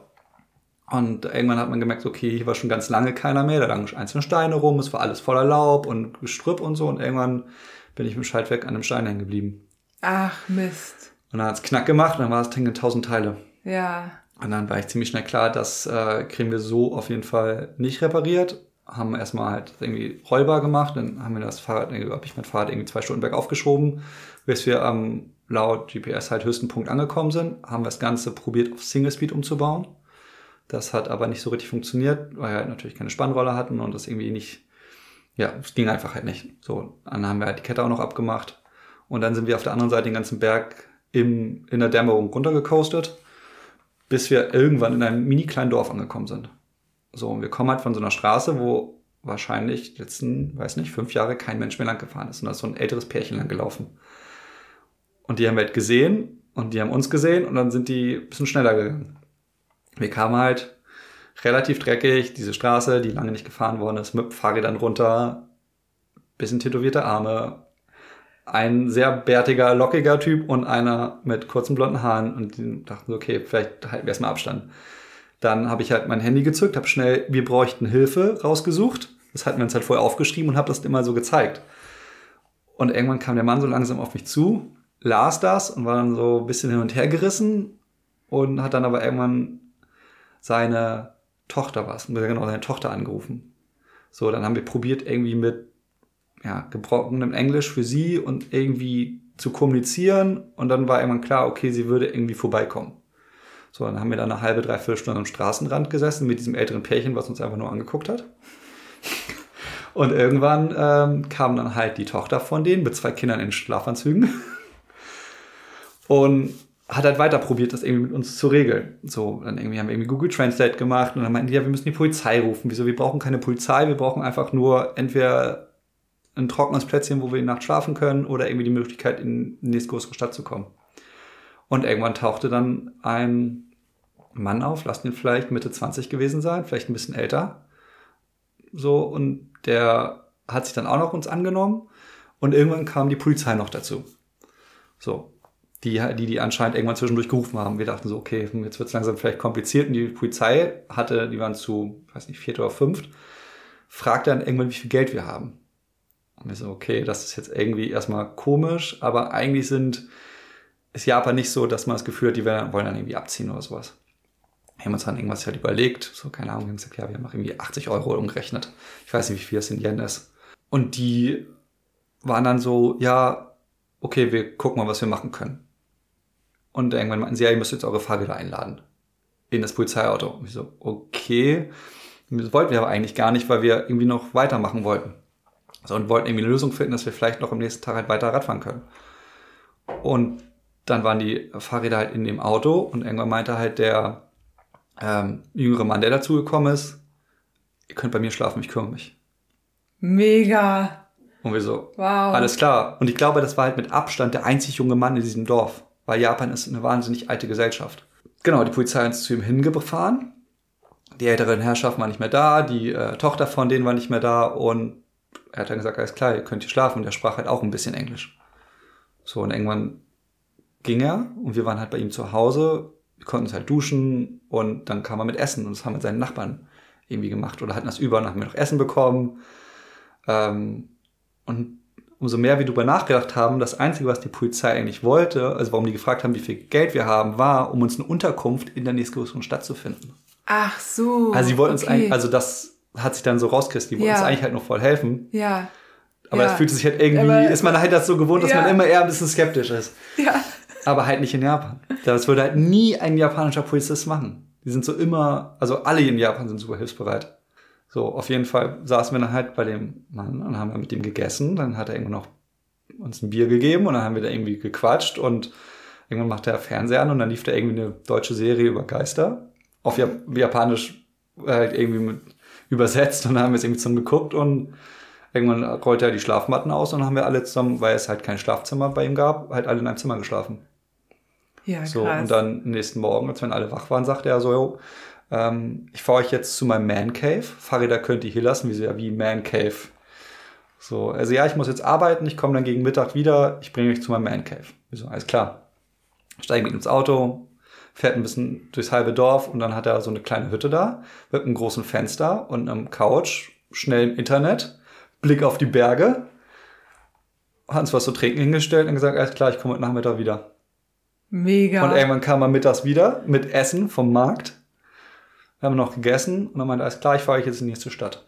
Und irgendwann hat man gemerkt, okay, hier war schon ganz lange keiner mehr, da lagen einzelne Steine rum, es war alles voller Laub und Gestrüpp und so und irgendwann bin ich mit dem Schaltwerk an einem Stein hängen geblieben. Ach, Mist. Und dann hat es Knack gemacht und dann war das Ding in tausend Teile. Ja. Und dann war ich ziemlich schnell klar, das äh, kriegen wir so auf jeden Fall nicht repariert. Haben erstmal halt irgendwie rollbar gemacht, dann haben wir das Fahrrad, habe ich mein Fahrrad irgendwie zwei Stunden bergauf geschoben, bis wir am laut G P S halt höchsten Punkt angekommen sind, haben wir das Ganze probiert auf Single Speed umzubauen. Das hat aber nicht so richtig funktioniert, weil wir halt natürlich keine Spannrolle hatten und das irgendwie nicht, ja, es ging einfach halt nicht. So, dann haben wir halt die Kette auch noch abgemacht und dann sind wir auf der anderen Seite den ganzen Berg im, in der Dämmerung runtergecoastet, bis wir irgendwann in einem mini kleinen Dorf angekommen sind. So, und wir kommen halt von so einer Straße, wo wahrscheinlich die letzten, weiß nicht, fünf Jahre kein Mensch mehr lang gefahren ist. Und da ist so ein älteres Pärchen lang gelaufen. Und die haben wir halt gesehen und die haben uns gesehen und dann sind die ein bisschen schneller gegangen. Wir kamen halt relativ dreckig, diese Straße, die lange nicht gefahren worden ist, mit Fahrrädern runter, bisschen tätowierte Arme, ein sehr bärtiger, lockiger Typ und einer mit kurzen blonden Haaren und die dachten so, okay, vielleicht halten wir erstmal Abstand. Dann habe ich halt mein Handy gezückt, habe schnell, wir bräuchten Hilfe rausgesucht. Das hatten wir uns halt vorher aufgeschrieben und habe das immer so gezeigt. Und irgendwann kam der Mann so langsam auf mich zu, las das und war dann so ein bisschen hin und her gerissen und hat dann aber irgendwann seine Tochter was, genau, seine Tochter angerufen. So, dann haben wir probiert irgendwie mit ja, gebrochenem Englisch für sie und irgendwie zu kommunizieren und dann war irgendwann klar, okay, sie würde irgendwie vorbeikommen. So, dann haben wir da eine halbe, dreiviertel Stunde am Straßenrand gesessen mit diesem älteren Pärchen, was uns einfach nur angeguckt hat. Und irgendwann ähm, kam dann halt die Tochter von denen mit zwei Kindern in Schlafanzügen und hat halt weiter probiert, das irgendwie mit uns zu regeln. So, dann irgendwie haben wir irgendwie Google Translate gemacht und dann meinten die, ja, wir müssen die Polizei rufen. Wieso? Wir brauchen keine Polizei, wir brauchen einfach nur entweder ein trockenes Plätzchen, wo wir die Nacht schlafen können oder irgendwie die Möglichkeit, in die nächstgrößere Stadt zu kommen. Und irgendwann tauchte dann ein Mann auf, lasst ihn vielleicht Mitte zwanzig gewesen sein, vielleicht ein bisschen älter. So, und der hat sich dann auch noch uns angenommen und irgendwann kam die Polizei noch dazu. So, die, die, die anscheinend irgendwann zwischendurch gerufen haben. Wir dachten so, okay, jetzt wird es langsam vielleicht kompliziert. Und die Polizei hatte, die waren zu, weiß nicht, viert oder fünft, fragte dann irgendwann, wie viel Geld wir haben. Und wir so, okay, das ist jetzt irgendwie erstmal komisch, aber eigentlich sind, ist Japan nicht so, dass man das Gefühl hat, die wollen dann irgendwie abziehen oder sowas. Wir haben uns dann irgendwas halt überlegt, so, keine Ahnung, wir haben gesagt, ja, wir haben auch irgendwie achtzig Euro umgerechnet. Ich weiß nicht, wie viel das in Yen ist. Und die waren dann so, ja, okay, wir gucken mal, was wir machen können. Und irgendwann meinten sie, ja, ihr müsst jetzt eure Fahrräder einladen. In das Polizeiauto. Und ich so, okay. Das wollten wir aber eigentlich gar nicht, weil wir irgendwie noch weitermachen wollten. So, und wollten irgendwie eine Lösung finden, dass wir vielleicht noch am nächsten Tag halt weiter Radfahren können. Und dann waren die Fahrräder halt in dem Auto und irgendwann meinte halt der ähm, jüngere Mann, der dazugekommen ist, ihr könnt bei mir schlafen, ich kümmere mich. Mega. Und wir so, wow. Alles klar. Und ich glaube, das war halt mit Abstand der einzig junge Mann in diesem Dorf, weil Japan ist eine wahnsinnig alte Gesellschaft. Genau, die Polizei hat uns zu ihm hingefahren. Die älteren Herrschaften waren nicht mehr da, die äh, Tochter von denen war nicht mehr da und er hat dann gesagt, alles klar, ihr könnt hier schlafen. Und er sprach halt auch ein bisschen Englisch. So, und irgendwann ging er und wir waren halt bei ihm zu Hause. Wir konnten uns halt duschen und dann kam er mit Essen und das haben wir mit seinen Nachbarn irgendwie gemacht oder hatten das über und haben wir noch Essen bekommen. Ähm, und umso mehr wir darüber nachgedacht haben, das Einzige, was die Polizei eigentlich wollte, also warum die gefragt haben, wie viel Geld wir haben, war, um uns eine Unterkunft in der nächstgrößeren Stadt zu finden. Ach so. Also sie wollten okay. uns eigentlich, also das hat sich dann so rausgekriegt, die wollten ja. uns eigentlich halt noch voll helfen. Ja. Aber ja. das fühlt sich halt irgendwie, aber, ist man halt das so gewohnt, dass ja. man immer eher ein bisschen skeptisch ist. Ja. Aber halt nicht in Japan. Das würde halt nie ein japanischer Polizist machen. Die sind so immer, also alle in Japan sind super hilfsbereit. So, auf jeden Fall saßen wir dann halt bei dem Mann und haben mit ihm gegessen. Dann hat er irgendwann noch uns ein Bier gegeben und dann haben wir da irgendwie gequatscht und irgendwann machte er Fernseher an und dann lief da irgendwie eine deutsche Serie über Geister. Auf Jap- Japanisch halt irgendwie mit übersetzt und dann haben wir es irgendwie zusammen geguckt und irgendwann rollte er die Schlafmatten aus und dann haben wir alle zusammen, weil es halt kein Schlafzimmer bei ihm gab, halt alle in einem Zimmer geschlafen. Ja, so, krass. und dann am nächsten Morgen, als wir alle wach waren, sagte er so, jo, ähm, ich fahre euch jetzt zu meinem Man Cave. Fahrräder könnt ihr hier lassen, wie so, ja, wie Man Cave. So, also ja, ich muss jetzt arbeiten, ich komme dann gegen Mittag wieder, ich bringe euch zu meinem Man Cave. Wir so, alles klar. Steigen mit ins Auto, fährt ein bisschen durchs halbe Dorf und dann hat er so eine kleine Hütte da mit einem großen Fenster und einem Couch, schnell im Internet, Blick auf die Berge, hat uns was zu trinken hingestellt und gesagt, alles klar, ich komme heute Nachmittag wieder. Mega. Und irgendwann kam er mittags wieder mit Essen vom Markt. Wir haben noch gegessen und dann meinte er, alles klar, ich fahre euch jetzt in die nächste Stadt.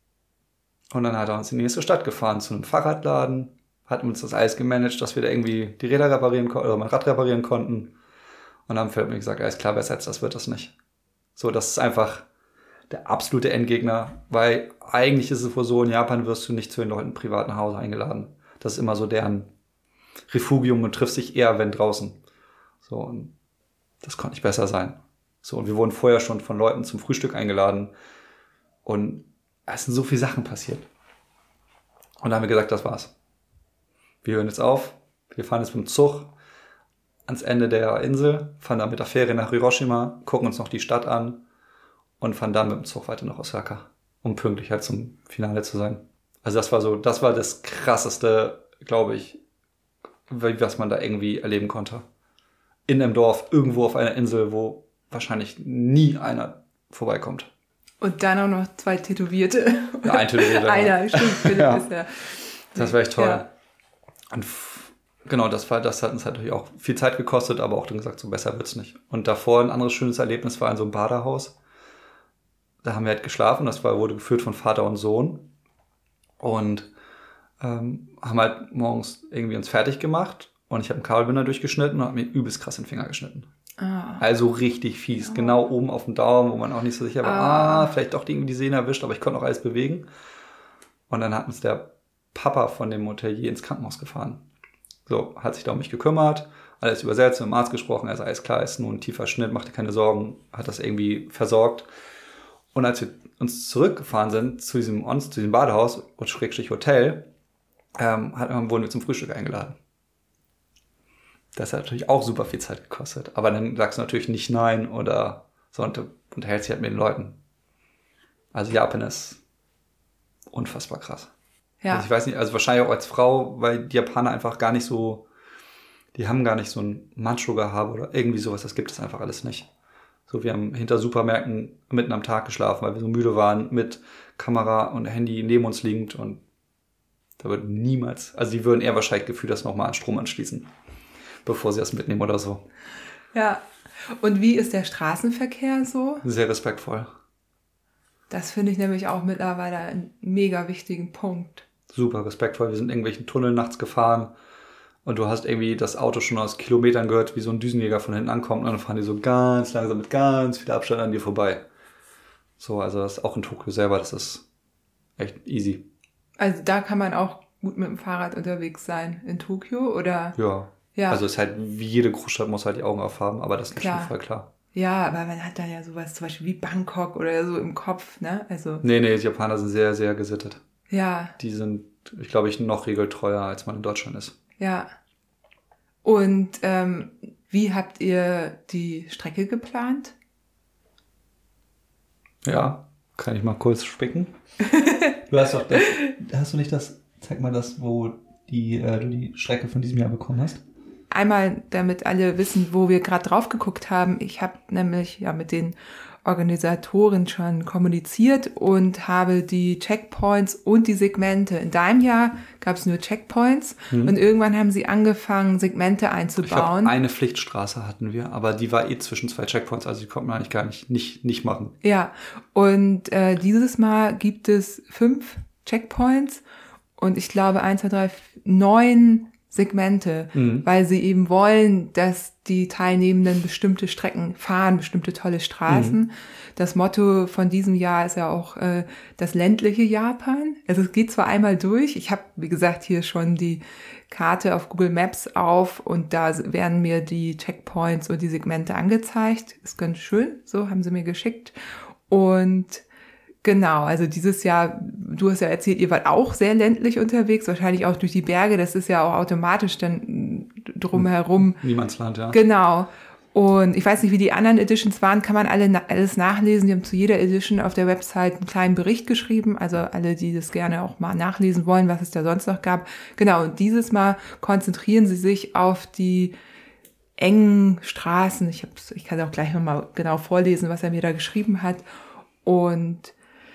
Und dann hat er uns in die nächste Stadt gefahren, zu einem Fahrradladen, hat uns das alles gemanagt, dass wir da irgendwie die Räder reparieren konnten, oder mein Rad reparieren konnten. Und dann haben wir gesagt, alles klar, besser als das wird das nicht. So, das ist einfach der absolute Endgegner, weil eigentlich ist es wohl so, in Japan wirst du nicht zu den Leuten privat nach Hause eingeladen. Das ist immer so deren Refugium und triffst dich eher, wenn draußen. So, und das konnte nicht besser sein. So, und wir wurden vorher schon von Leuten zum Frühstück eingeladen und es sind so viele Sachen passiert. Und da haben wir gesagt, das war's. Wir hören jetzt auf, wir fahren jetzt mit dem Zug ans Ende der Insel, fahren dann mit der Fähre nach Hiroshima, gucken uns noch die Stadt an und fahren dann mit dem Zug weiter nach Osaka, um pünktlich halt zum Finale zu sein. Also das war so, das war das Krasseste, glaube ich, was man da irgendwie erleben konnte. In einem Dorf, irgendwo auf einer Insel, wo wahrscheinlich nie einer vorbeikommt. Und dann auch noch zwei Tätowierte. Ja, ein Tätowierter. Einer, stimmt. Philipp Ja. ist ja. Das war echt toll. Ja. Und f- genau, das war, das hat uns natürlich auch viel Zeit gekostet, aber auch dann gesagt, so besser wird's nicht. Und davor ein anderes schönes Erlebnis war in so einem Badehaus. Da haben wir halt geschlafen, das war, wurde geführt von Vater und Sohn. Und ähm, haben halt morgens irgendwie uns fertig gemacht. Und ich habe einen Kabelbinder durchgeschnitten und habe mir übelst krass den Finger geschnitten. Ah. Also richtig fies. Genau oben auf dem Daumen, wo man auch nicht so sicher war, Ah. ah, vielleicht doch irgendwie die Sehne erwischt, aber ich konnte auch alles bewegen. Und dann hat uns der Papa von dem Hotelier ins Krankenhaus gefahren. So, hat sich da um mich gekümmert, alles übersetzt, mit dem Arzt gesprochen, er ist alles klar, ist nur ein tiefer Schnitt, macht dir keine Sorgen, hat das irgendwie versorgt. Und als wir uns zurückgefahren sind zu diesem, zu diesem Badehaus und Schrägstrich Hotel, ähm, hat, wurden wir zum Frühstück eingeladen. Das hat natürlich auch super viel Zeit gekostet. Aber dann sagst du natürlich nicht nein oder so und du unterhältst dich halt mit den Leuten. Also Japan ist unfassbar krass. Ja. Also ich weiß nicht, also wahrscheinlich auch als Frau, weil die Japaner einfach gar nicht so, die haben gar nicht so ein Macho-Gehabe oder irgendwie sowas. Das gibt es einfach alles nicht. So, wir haben hinter Supermärkten mitten am Tag geschlafen, weil wir so müde waren, mit Kamera und Handy neben uns liegend und da wird niemals, also die würden eher wahrscheinlich gefühlt das nochmal an Strom anschließen, bevor sie das mitnehmen oder so. Ja. Und wie ist der Straßenverkehr so? Sehr respektvoll. Das finde ich nämlich auch mittlerweile einen mega wichtigen Punkt. Super respektvoll. Wir sind in irgendwelchen Tunneln nachts gefahren und du hast irgendwie das Auto schon aus Kilometern gehört, wie so ein Düsenjäger von hinten ankommt und dann fahren die so ganz langsam mit ganz viel Abstand an dir vorbei. So, also das ist auch in Tokio selber, das ist echt easy. Also da kann man auch gut mit dem Fahrrad unterwegs sein in Tokio, oder? Ja. Ja. Also es ist halt, wie jede Großstadt muss halt die Augen aufhaben, aber das ist Klar. schon voll klar. Ja, aber man hat da ja sowas zum Beispiel wie Bangkok oder so im Kopf, ne? Also, Nee, nee, die Japaner sind sehr, sehr gesittet. ja, Die sind, ich glaube, ich noch regeltreuer, als man in Deutschland ist. ja. Und ähm, wie habt ihr die Strecke geplant? Ja, kann ich mal kurz spicken? Du hast doch das, hast du nicht das, zeig mal das, wo die, äh, du die Strecke von diesem Jahr bekommen hast? Einmal, damit alle wissen, wo wir gerade drauf geguckt haben. Ich habe nämlich ja mit den Organisatoren schon kommuniziert und habe die Checkpoints und die Segmente. In deinem Jahr gab es nur Checkpoints Hm. und irgendwann haben sie angefangen, Segmente Ich glaube, einzubauen. eine Pflichtstraße hatten wir, aber die war eh zwischen zwei Checkpoints, also die konnte man eigentlich gar nicht, nicht, nicht machen. Ja, und äh, dieses Mal gibt es fünf Checkpoints und ich glaube eins, zwei, drei, neun Segmente, Mhm. weil sie eben wollen, dass die Teilnehmenden bestimmte Strecken fahren, bestimmte tolle Straßen. Mhm. Das Motto von diesem Jahr ist ja auch äh, das ländliche Japan. Also es geht zwar einmal durch, ich habe, wie gesagt, hier schon die Karte auf Google Maps auf und da werden mir die Checkpoints und die Segmente angezeigt. Ist ganz schön, so haben sie mir geschickt. Und genau, also dieses Jahr, du hast ja erzählt, ihr wart auch sehr ländlich unterwegs, wahrscheinlich auch durch die Berge, das ist ja auch automatisch dann drumherum. Niemandsland, ja. Genau. Und ich weiß nicht, wie die anderen Editions waren, kann man alle na- alles nachlesen. Die haben zu jeder Edition auf der Website einen kleinen Bericht geschrieben, also alle, die das gerne auch mal nachlesen wollen, was es da sonst noch gab. Genau, und dieses Mal konzentrieren sie sich auf die engen Straßen. Ich, hab's, ich kann auch gleich nochmal genau vorlesen, was er mir da geschrieben hat. Und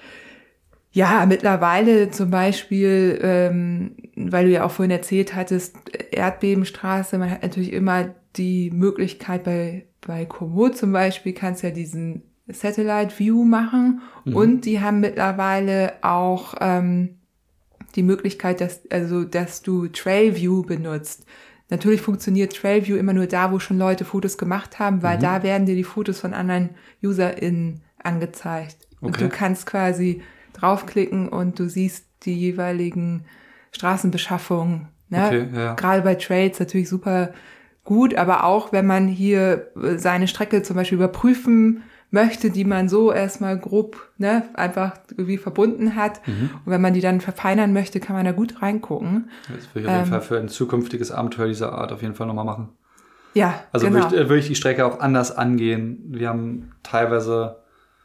ja, mittlerweile zum Beispiel, ähm, weil du ja auch vorhin erzählt hattest, Erdbebenstraße, man hat natürlich immer die Möglichkeit bei, bei Komoot zum Beispiel, kannst ja diesen Satellite View machen Mhm. und die haben mittlerweile auch ähm, die Möglichkeit, dass, also, dass du Trail View benutzt. Natürlich funktioniert Trail View immer nur da, wo schon Leute Fotos gemacht haben, weil Mhm. da werden dir die Fotos von anderen UserInnen angezeigt. Und Okay. du kannst quasi draufklicken und du siehst die jeweiligen Straßenbeschaffungen. Ne? Okay, ja. Gerade bei Trails natürlich super gut, aber auch wenn man hier äh, seine Strecke zum Beispiel überprüfen möchte, die man so erstmal grob, ne, einfach irgendwie verbunden hat. Mhm. Und wenn man die dann verfeinern möchte, kann man da gut reingucken. Das würde ich auf jeden ähm, Fall für ein zukünftiges Abenteuer dieser Art auf jeden Fall nochmal machen. Ja, also genau. würde ich, würde ich die Strecke auch anders angehen. Wir haben teilweise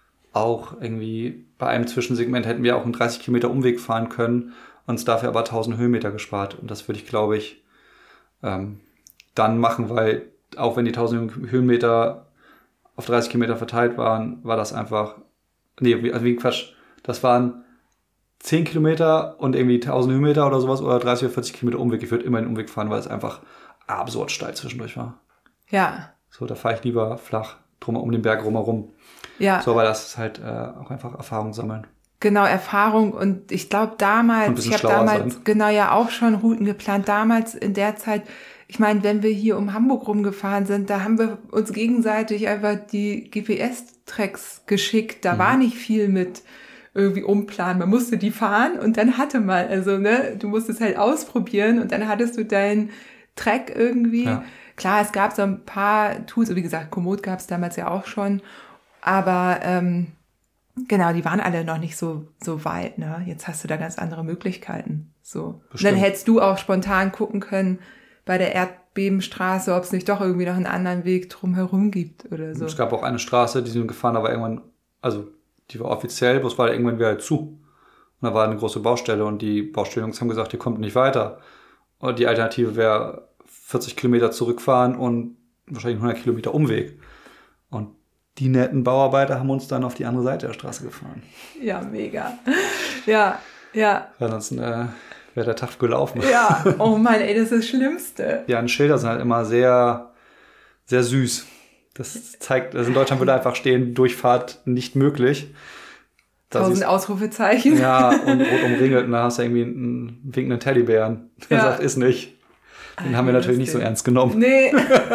auch irgendwie bei einem Zwischensegment hätten wir auch einen dreißig Kilometer Umweg fahren können, uns dafür aber tausend Höhenmeter gespart. Und das würde ich, glaube ich, ähm, dann machen, weil auch wenn die tausend Höhenmeter auf dreißig Kilometer verteilt waren, war das einfach, nee, also wie Quatsch, das waren zehn Kilometer und irgendwie tausend Höhenmeter oder sowas oder dreißig oder vierzig Kilometer Umweg. Ich würde immer den Umweg fahren, weil es einfach absurd steil zwischendurch war. Ja. So, da fahre ich lieber flach drum um den Berg rumherum. Ja. So, weil das ist halt äh, auch einfach Erfahrung sammeln. Genau, Erfahrung und ich glaube damals, ich habe damals sein. genau ja auch schon Routen geplant, damals in der Zeit, ich meine, wenn wir hier um Hamburg rumgefahren sind, da haben wir uns gegenseitig einfach die G P S-Tracks geschickt, da mhm. war nicht viel mit irgendwie umplanen, man musste die fahren und dann hatte man, also ne, du musstest halt ausprobieren und dann hattest du deinen Track irgendwie. Ja. Klar, es gab so ein paar Tools, wie gesagt, Komoot gab es damals ja auch schon, aber ähm, genau, die waren alle noch nicht so so weit, ne? Jetzt hast du da ganz andere Möglichkeiten. So. Und dann hättest du auch spontan gucken können bei der Erdbebenstraße, ob es nicht doch irgendwie noch einen anderen Weg drumherum gibt oder so. Es gab auch eine Straße, die sind gefahren, aber irgendwann, also die war offiziell, bloß war irgendwann wieder zu. Und da war eine große Baustelle und die Baustellungs haben gesagt, ihr kommt nicht weiter. Und die Alternative wäre vierzig Kilometer zurückfahren und wahrscheinlich hundert Kilometer Umweg. Und die netten Bauarbeiter haben uns dann auf die andere Seite der Straße gefahren. Ja, mega. Ja, ja. Ansonsten äh, wäre der Tag gelaufen. Ja, oh Mann, ey, das ist das Schlimmste. Ja, und Schilder sind halt immer sehr, sehr süß. Das zeigt, also in Deutschland würde einfach stehen, Durchfahrt nicht möglich. Tausend Ausrufezeichen. Ja, und rot umringelt und da hast du irgendwie einen winkenden Teddybären. Der ja. sagt, ist nicht. Den haben wir natürlich nicht so ernst genommen. Nee.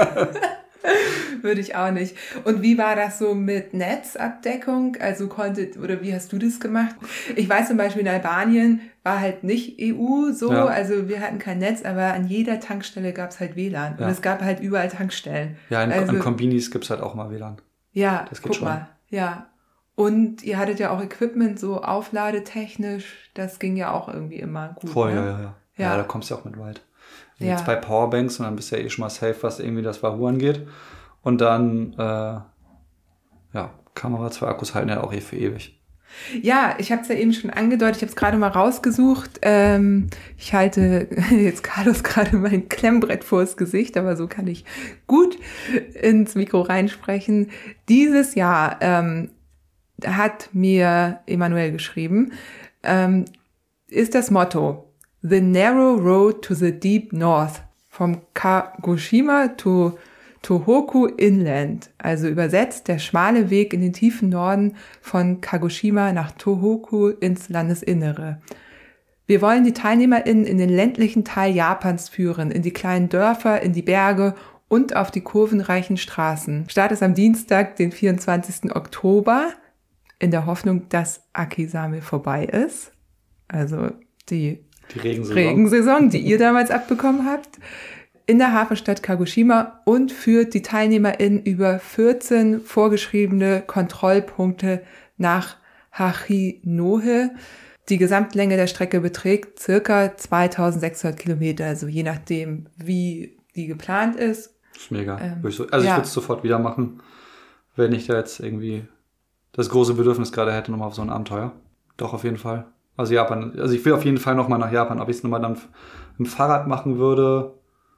Würde ich auch nicht. Und wie war das so mit Netzabdeckung? Also konntet, oder wie hast du das gemacht? Ich weiß zum Beispiel in Albanien war halt nicht E U so, ja. also wir hatten kein Netz, aber an jeder Tankstelle gab es halt W L A N. Ja. Und es gab halt überall Tankstellen. Ja, in, also, in Kombinis gibt es halt auch mal W L A N. Ja, das geht guck schon. mal. Ja. Und ihr hattet ja auch Equipment so aufladetechnisch, das ging ja auch irgendwie immer gut. Voll, ne? ja, ja, ja. Ja, ja da kommst du ja auch mit weit. Ja. Jetzt bei Powerbanks und dann bist du ja eh schon mal safe, was irgendwie das Wahoo angeht. Und dann, äh, ja, Kamera, zwei Akkus halten ja auch eh für ewig. Ja, ich habe es ja eben schon angedeutet, ich habe es gerade mal rausgesucht. Ähm, ich halte jetzt Carlos gerade mein Klemmbrett vors Gesicht, aber so kann ich gut ins Mikro reinsprechen. Dieses Jahr ähm, hat mir Emanuel geschrieben, ähm, ist das Motto The Narrow Road to the Deep North, from Kagoshima to Tohoku Inland, also übersetzt der schmale Weg in den tiefen Norden von Kagoshima nach Tohoku ins Landesinnere. Wir wollen die TeilnehmerInnen in den ländlichen Teil Japans führen, in die kleinen Dörfer, in die Berge und auf die kurvenreichen Straßen. Start ist am Dienstag, den vierundzwanzigsten Oktober, in der Hoffnung, dass Akisame vorbei ist. Also die, die Regensaison. Regensaison, die ihr damals abbekommen habt. In der Hafenstadt Kagoshima und führt die TeilnehmerInnen über vierzehn vorgeschriebene Kontrollpunkte nach Hachinohe. Die Gesamtlänge der Strecke beträgt circa zweitausendsechshundert Kilometer, also je nachdem, wie die geplant ist. Das ist mega. Ähm, also ja. ich würde es sofort wieder machen, wenn ich da jetzt irgendwie das große Bedürfnis gerade hätte, nochmal auf so ein Abenteuer. Doch, auf jeden Fall. Also Japan, also ich will auf jeden Fall nochmal nach Japan. Ob ich es nochmal dann im Fahrrad machen würde,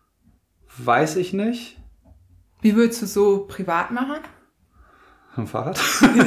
weiß ich nicht. Wie würdest du so privat machen? Im Fahrrad?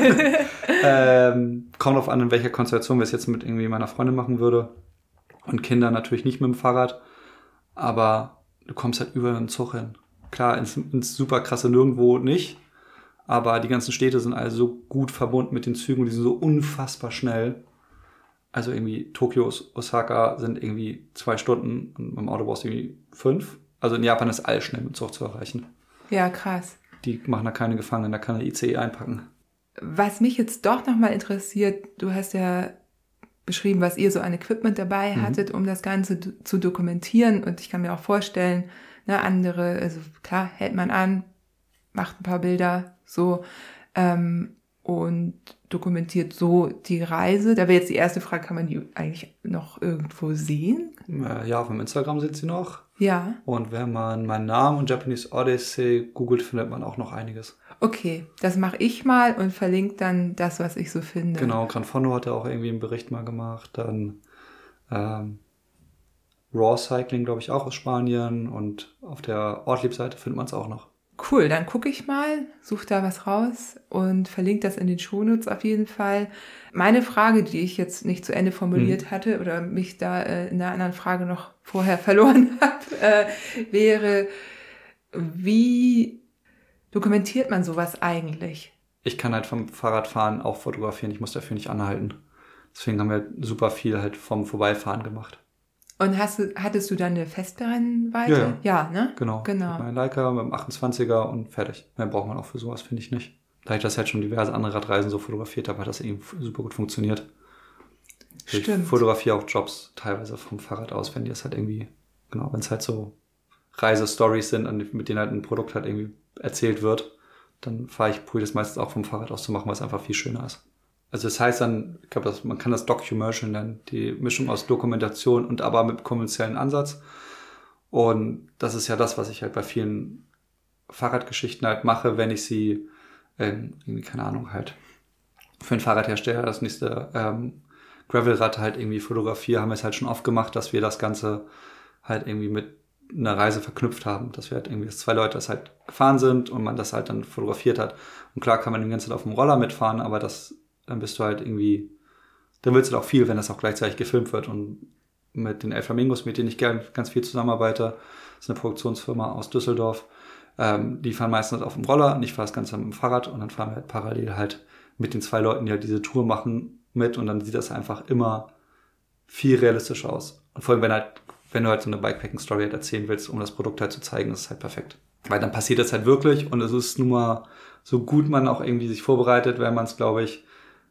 ähm, kommt drauf an, in welcher Konstellation wir es jetzt mit irgendwie meiner Freundin machen würde. Und Kinder natürlich nicht mit dem Fahrrad. Aber du kommst halt überall im Zug hin. Klar, ins, ins super krasse Nirgendwo nicht. Aber die ganzen Städte sind alle so gut verbunden mit den Zügen und die sind so unfassbar schnell. Also irgendwie Tokio, Osaka sind irgendwie zwei Stunden und mit dem Auto brauchst du irgendwie fünf. Also in Japan ist alles schnell mit dem Zug zu erreichen. Ja, krass. Die machen da keine Gefangenen, da kann der I C E einpacken. Was mich jetzt doch nochmal interessiert, du hast ja beschrieben, was ihr so an Equipment dabei mhm. hattet, um das Ganze do- zu dokumentieren. Und ich kann mir auch vorstellen, ne, andere, also klar, hält man an, macht ein paar Bilder, so. Ähm, und dokumentiert so die Reise. Da wäre jetzt die erste Frage, kann man die eigentlich noch irgendwo sehen? Ja, auf meinem Instagram sind sie noch. Ja. Und wenn man meinen Namen und Japanese Odyssey googelt, findet man auch noch einiges. Okay, das mache ich mal und verlinke dann das, was ich so finde. Genau, Gran Fondo hat er auch irgendwie einen Bericht mal gemacht. Dann ähm, Raw Cycling, glaube ich, auch aus Spanien. Und auf der Ortlieb-Seite findet man es auch noch. Cool, dann gucke ich mal, suche da was raus und verlinke das in den Shownotes auf jeden Fall. Meine Frage, die ich jetzt nicht zu Ende formuliert mhm. hatte oder mich da äh, in einer anderen Frage noch vorher verloren habe, äh, wäre, wie dokumentiert man sowas eigentlich? Ich kann halt vom Fahrradfahren auch fotografieren, ich muss dafür nicht anhalten. Deswegen haben wir super viel halt vom Vorbeifahren gemacht. Und hast du, hattest du dann eine Festbrennweite? Ja, ja. ja, ne? Genau. genau. Mit meinem Leica, mit dem achtundzwanziger und fertig. Mehr braucht man auch für sowas, finde ich nicht. Da ich das halt schon diverse andere Radreisen so fotografiert habe, hat das eben super gut funktioniert. Stimmt. Ich fotografiere auch Jobs teilweise vom Fahrrad aus, wenn die das halt irgendwie, genau, wenn es halt so Reisestories sind, mit denen halt ein Produkt halt irgendwie erzählt wird, dann fahre ich, probiere das meistens auch vom Fahrrad aus zu machen, weil es einfach viel schöner ist. Also das heißt dann, ich glaube, man kann das Documercial nennen, die Mischung aus Dokumentation und aber mit kommerziellen Ansatz. Und das ist ja das, was ich halt bei vielen Fahrradgeschichten halt mache, wenn ich sie, ähm, irgendwie, keine Ahnung, halt für einen Fahrradhersteller das nächste ähm, Gravelrad halt irgendwie fotografiere, haben wir es halt schon oft gemacht, dass wir das Ganze halt irgendwie mit einer Reise verknüpft haben, dass wir halt irgendwie, dass zwei Leute das halt gefahren sind und man das halt dann fotografiert hat. Und klar kann man die ganze Zeit auf dem Roller mitfahren, aber das dann bist du halt irgendwie, dann wird es halt auch viel, wenn das auch gleichzeitig gefilmt wird. Und mit den El Flamingos, mit denen ich gern, ganz viel zusammenarbeite, das ist eine Produktionsfirma aus Düsseldorf, ähm, die fahren meistens auf dem Roller und ich fahre das Ganze mit dem Fahrrad und dann fahren wir halt parallel halt mit den zwei Leuten, die halt diese Tour machen, mit und dann sieht das einfach immer viel realistischer aus. Und vor allem, wenn halt, wenn du halt so eine Bikepacking-Story halt erzählen willst, um das Produkt halt zu zeigen, ist es halt perfekt. Weil dann passiert das halt wirklich und es ist nun mal so gut man auch irgendwie sich vorbereitet, wenn man es, glaube ich,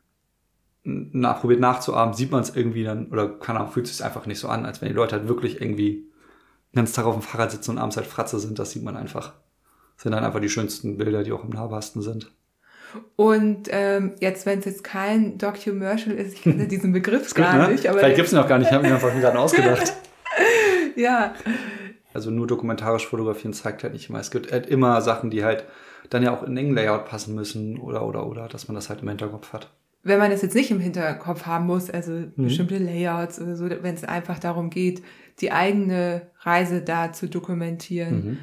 nach, probiert nachzuahmen, sieht man es irgendwie dann, oder keine Ahnung, fühlt es sich einfach nicht so an, als wenn die Leute halt wirklich irgendwie den ganzen Tag auf dem Fahrrad sitzen und abends halt Fratze sind, das sieht man einfach. Das sind dann einfach die schönsten Bilder, die auch am nahbarsten sind. Und ähm, jetzt, wenn es jetzt kein Documercial ist, ich kenne diesen Begriff gar gut, ne? nicht. Aber vielleicht gibt es ihn auch gar nicht, ich habe mir einfach gerade ausgedacht. Ja. Also nur dokumentarisch fotografieren zeigt halt nicht immer. Es gibt halt immer Sachen, die halt dann ja auch in einen Layout passen müssen oder, oder, oder, dass man das halt im Hinterkopf hat. Wenn man das jetzt nicht im Hinterkopf haben muss, also mhm. bestimmte Layouts oder so, wenn es einfach darum geht, die eigene Reise da zu dokumentieren. Mhm.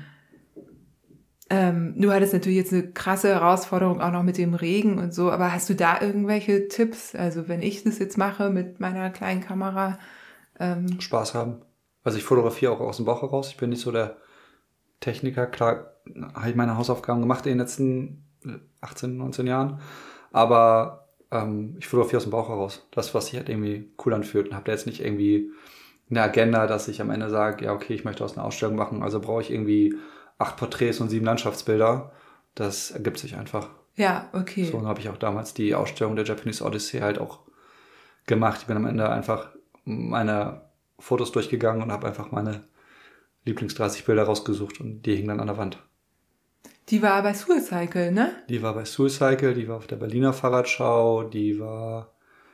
Ähm, du hattest natürlich jetzt eine krasse Herausforderung auch noch mit dem Regen und so, aber hast du da irgendwelche Tipps? Also wenn ich das jetzt mache mit meiner kleinen Kamera. Ähm Spaß haben. Also ich fotografiere auch aus dem Bauch heraus. Ich bin nicht so der Techniker. Klar habe ich meine Hausaufgaben gemacht in den letzten achtzehn, neunzehn Jahren, aber ich fotografiere aus dem Bauch heraus. Das, was sich halt irgendwie cool anfühlt. Und habe da jetzt nicht irgendwie eine Agenda, dass ich am Ende sage, ja, okay, ich möchte aus einer Ausstellung machen, also brauche ich irgendwie acht Porträts und sieben Landschaftsbilder. Das ergibt sich einfach. Ja, okay. So habe ich auch damals die Ausstellung der Japanese Odyssey halt auch gemacht. Ich bin am Ende einfach meine Fotos durchgegangen und habe einfach meine Lieblings dreißig Bilder rausgesucht und die hingen dann an der Wand. Die war bei Suicycle, ne? Die war bei Suicycle, die war auf der Berliner Fahrradschau, die war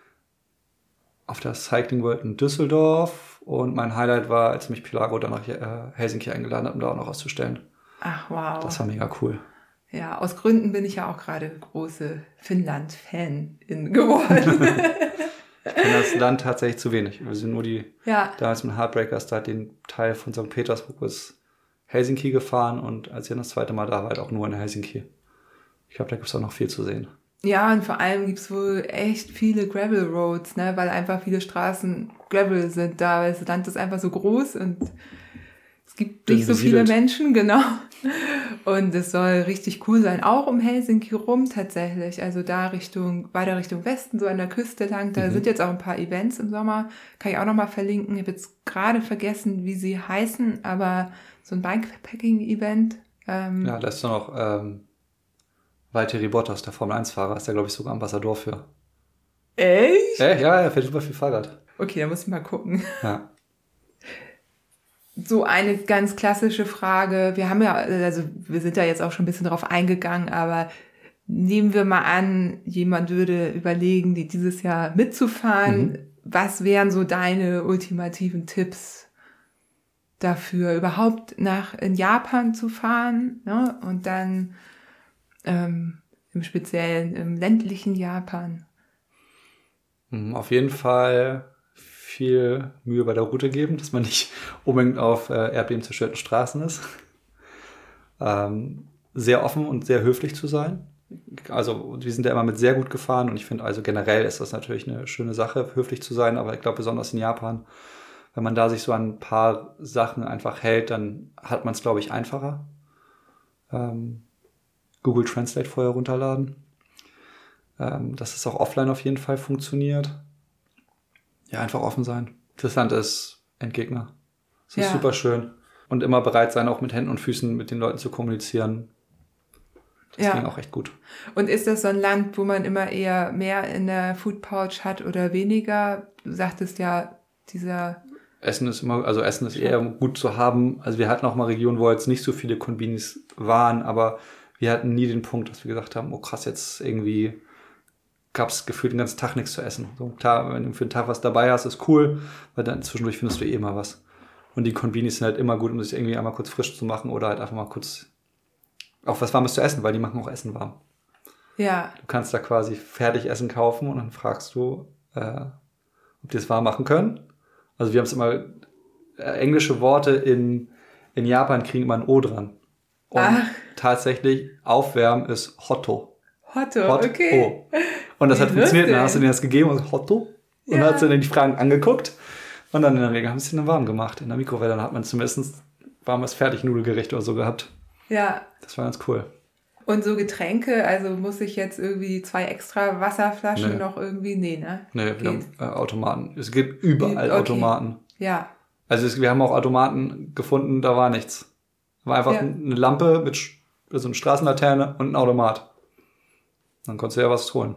auf der Cycling World in Düsseldorf und mein Highlight war, als mich Pilago dann nach Helsinki eingeladen hat, um da auch noch auszustellen. Ach, wow. Das war mega cool. Ja, aus Gründen bin ich ja auch gerade große Finnland-Fan geworden. Ich kenne das Land tatsächlich zu wenig. Wir sind nur die, ja. damals mit Heartbreakers, da den Teil von Sankt Petersburg bis Helsinki gefahren und als ich dann das zweite Mal da war, halt auch nur in Helsinki. Ich glaube, da gibt es auch noch viel zu sehen. Ja, und vor allem gibt es wohl echt viele Gravel Roads, ne, weil einfach viele Straßen Gravel sind da, weil das Land ist einfach so groß und es gibt nicht so viele Menschen, genau. Und es soll richtig cool sein, auch um Helsinki rum tatsächlich, also da Richtung, weiter Richtung Westen, so an der Küste lang, da mhm. sind jetzt auch ein paar Events im Sommer, kann ich auch nochmal verlinken, ich habe jetzt gerade vergessen, wie sie heißen, aber so ein Bikepacking-Event. Ähm, ja, da ist dann noch ähm, Valtteri Bottas, der Formel eins Fahrer, ist der, glaube ich, sogar Ambassador für. Echt? Äh, ja, er fährt super viel Fahrrad. Okay, da muss ich mal gucken. Ja. So eine ganz klassische Frage, wir haben ja, also wir sind ja jetzt auch schon ein bisschen drauf eingegangen, aber nehmen wir mal an, jemand würde überlegen, die dieses Jahr mitzufahren. Mhm. Was wären so deine ultimativen Tipps dafür, überhaupt nach in Japan zu fahren, ne? Und dann ähm, im speziellen im ländlichen Japan? Auf jeden Fall viel Mühe bei der Route geben, dass man nicht unbedingt auf äh, Erdbeben zerstörten Straßen ist. ähm, sehr offen und sehr höflich zu sein. Also wir sind ja immer mit sehr gut gefahren und ich finde also generell ist das natürlich eine schöne Sache, höflich zu sein, aber ich glaube besonders in Japan, wenn man da sich so an ein paar Sachen einfach hält, dann hat man es, glaube ich, einfacher. Ähm, Google Translate vorher runterladen. Ähm, dass es auch offline auf jeden Fall funktioniert. Ja, einfach offen sein. Das Land ist Endgegner. Es ist ja super schön. Und immer bereit sein, auch mit Händen und Füßen mit den Leuten zu kommunizieren. Das ja. ging auch echt gut. Und ist das so ein Land, wo man immer eher mehr in der Food Pouch hat oder weniger? Du sagtest ja, dieser... Essen ist immer, also Essen ist eher gut zu haben. Also wir hatten auch mal Regionen, wo jetzt nicht so viele Konbinis waren, aber wir hatten nie den Punkt, dass wir gesagt haben, oh krass, jetzt irgendwie gab es gefühlt den ganzen Tag nichts zu essen. So, klar, wenn du für den Tag was dabei hast, ist cool, weil dann zwischendurch findest du eh mal was. Und die Konbinis sind halt immer gut, um sich irgendwie einmal kurz frisch zu machen oder halt einfach mal kurz auch was Warmes zu essen, weil die machen auch Essen warm. Ja. Du kannst da quasi fertig Essen kaufen und dann fragst du, äh, ob die es warm machen können. Also wir haben es immer, äh, englische Worte in, in Japan kriegen immer ein O dran. Und Ach. tatsächlich aufwärmen ist Hotto. Hotto, Hot okay. Oh. Und das Wie hat funktioniert. Dann hast du denen das gegeben und Hotto. Und ja. dann hast du dann die Fragen angeguckt. Und dann in der Regel haben sie es dann warm gemacht. In der Mikrowelle dann hat man zumindest warmes Fertignudelgericht oder so gehabt. Ja. Das war ganz cool. Und so Getränke, also muss ich jetzt irgendwie zwei extra Wasserflaschen nee. noch irgendwie, nee, ne? Nee, wir haben äh, Automaten. Es gibt überall okay. Automaten. Ja. Also es, wir haben auch Automaten gefunden, da war nichts. War einfach ja. eine Lampe mit so einer Straßenlaterne und ein Automat. Dann konntest du ja was holen.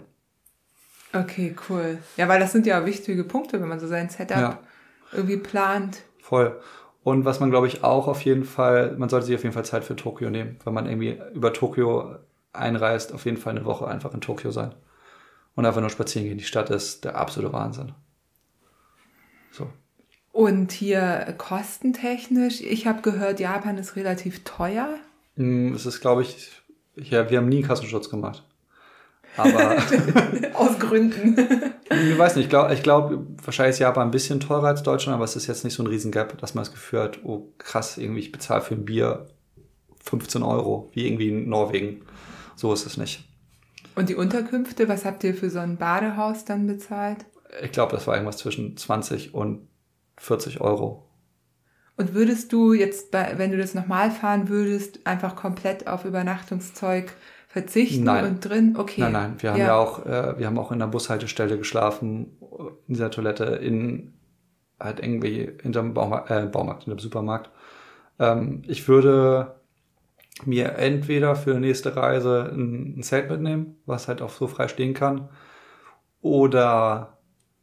Okay, cool. Ja, weil das sind ja wichtige Punkte, wenn man so sein Setup ja. irgendwie plant. Voll. Und was man, glaube ich, auch auf jeden Fall, man sollte sich auf jeden Fall Zeit für Tokio nehmen, wenn man irgendwie über Tokio einreist, auf jeden Fall eine Woche einfach in Tokio sein. Und einfach nur spazieren gehen. Die Stadt ist der absolute Wahnsinn. So. Und hier kostentechnisch, ich habe gehört, Japan ist relativ teuer. Es ist, glaube ich, ja, wir haben nie Kassenschutz gemacht. Aber aus Gründen. Ich weiß nicht, ich glaube, ich glaub, wahrscheinlich ist Japan ein bisschen teurer als Deutschland, aber es ist jetzt nicht so ein Riesengap, dass man das Gefühl hat, oh krass, irgendwie ich bezahle für ein Bier fünfzehn Euro, wie irgendwie in Norwegen. So ist es nicht. Und die Unterkünfte, was habt ihr für so ein Badehaus dann bezahlt? Ich glaube, das war irgendwas zwischen zwanzig und vierzig Euro. Und würdest du jetzt, bei, wenn du das nochmal fahren würdest, einfach komplett auf Übernachtungszeug verzichten nein. und drin? Okay. Nein, nein. Wir haben ja, ja auch, äh, wir haben auch in der Bushaltestelle geschlafen, in dieser Toilette, in halt irgendwie hinterm Baumarkt, äh, Baumarkt, hinterm Supermarkt. Ähm, ich würde mir entweder für die nächste Reise ein, ein Zelt mitnehmen, was halt auch so frei stehen kann, oder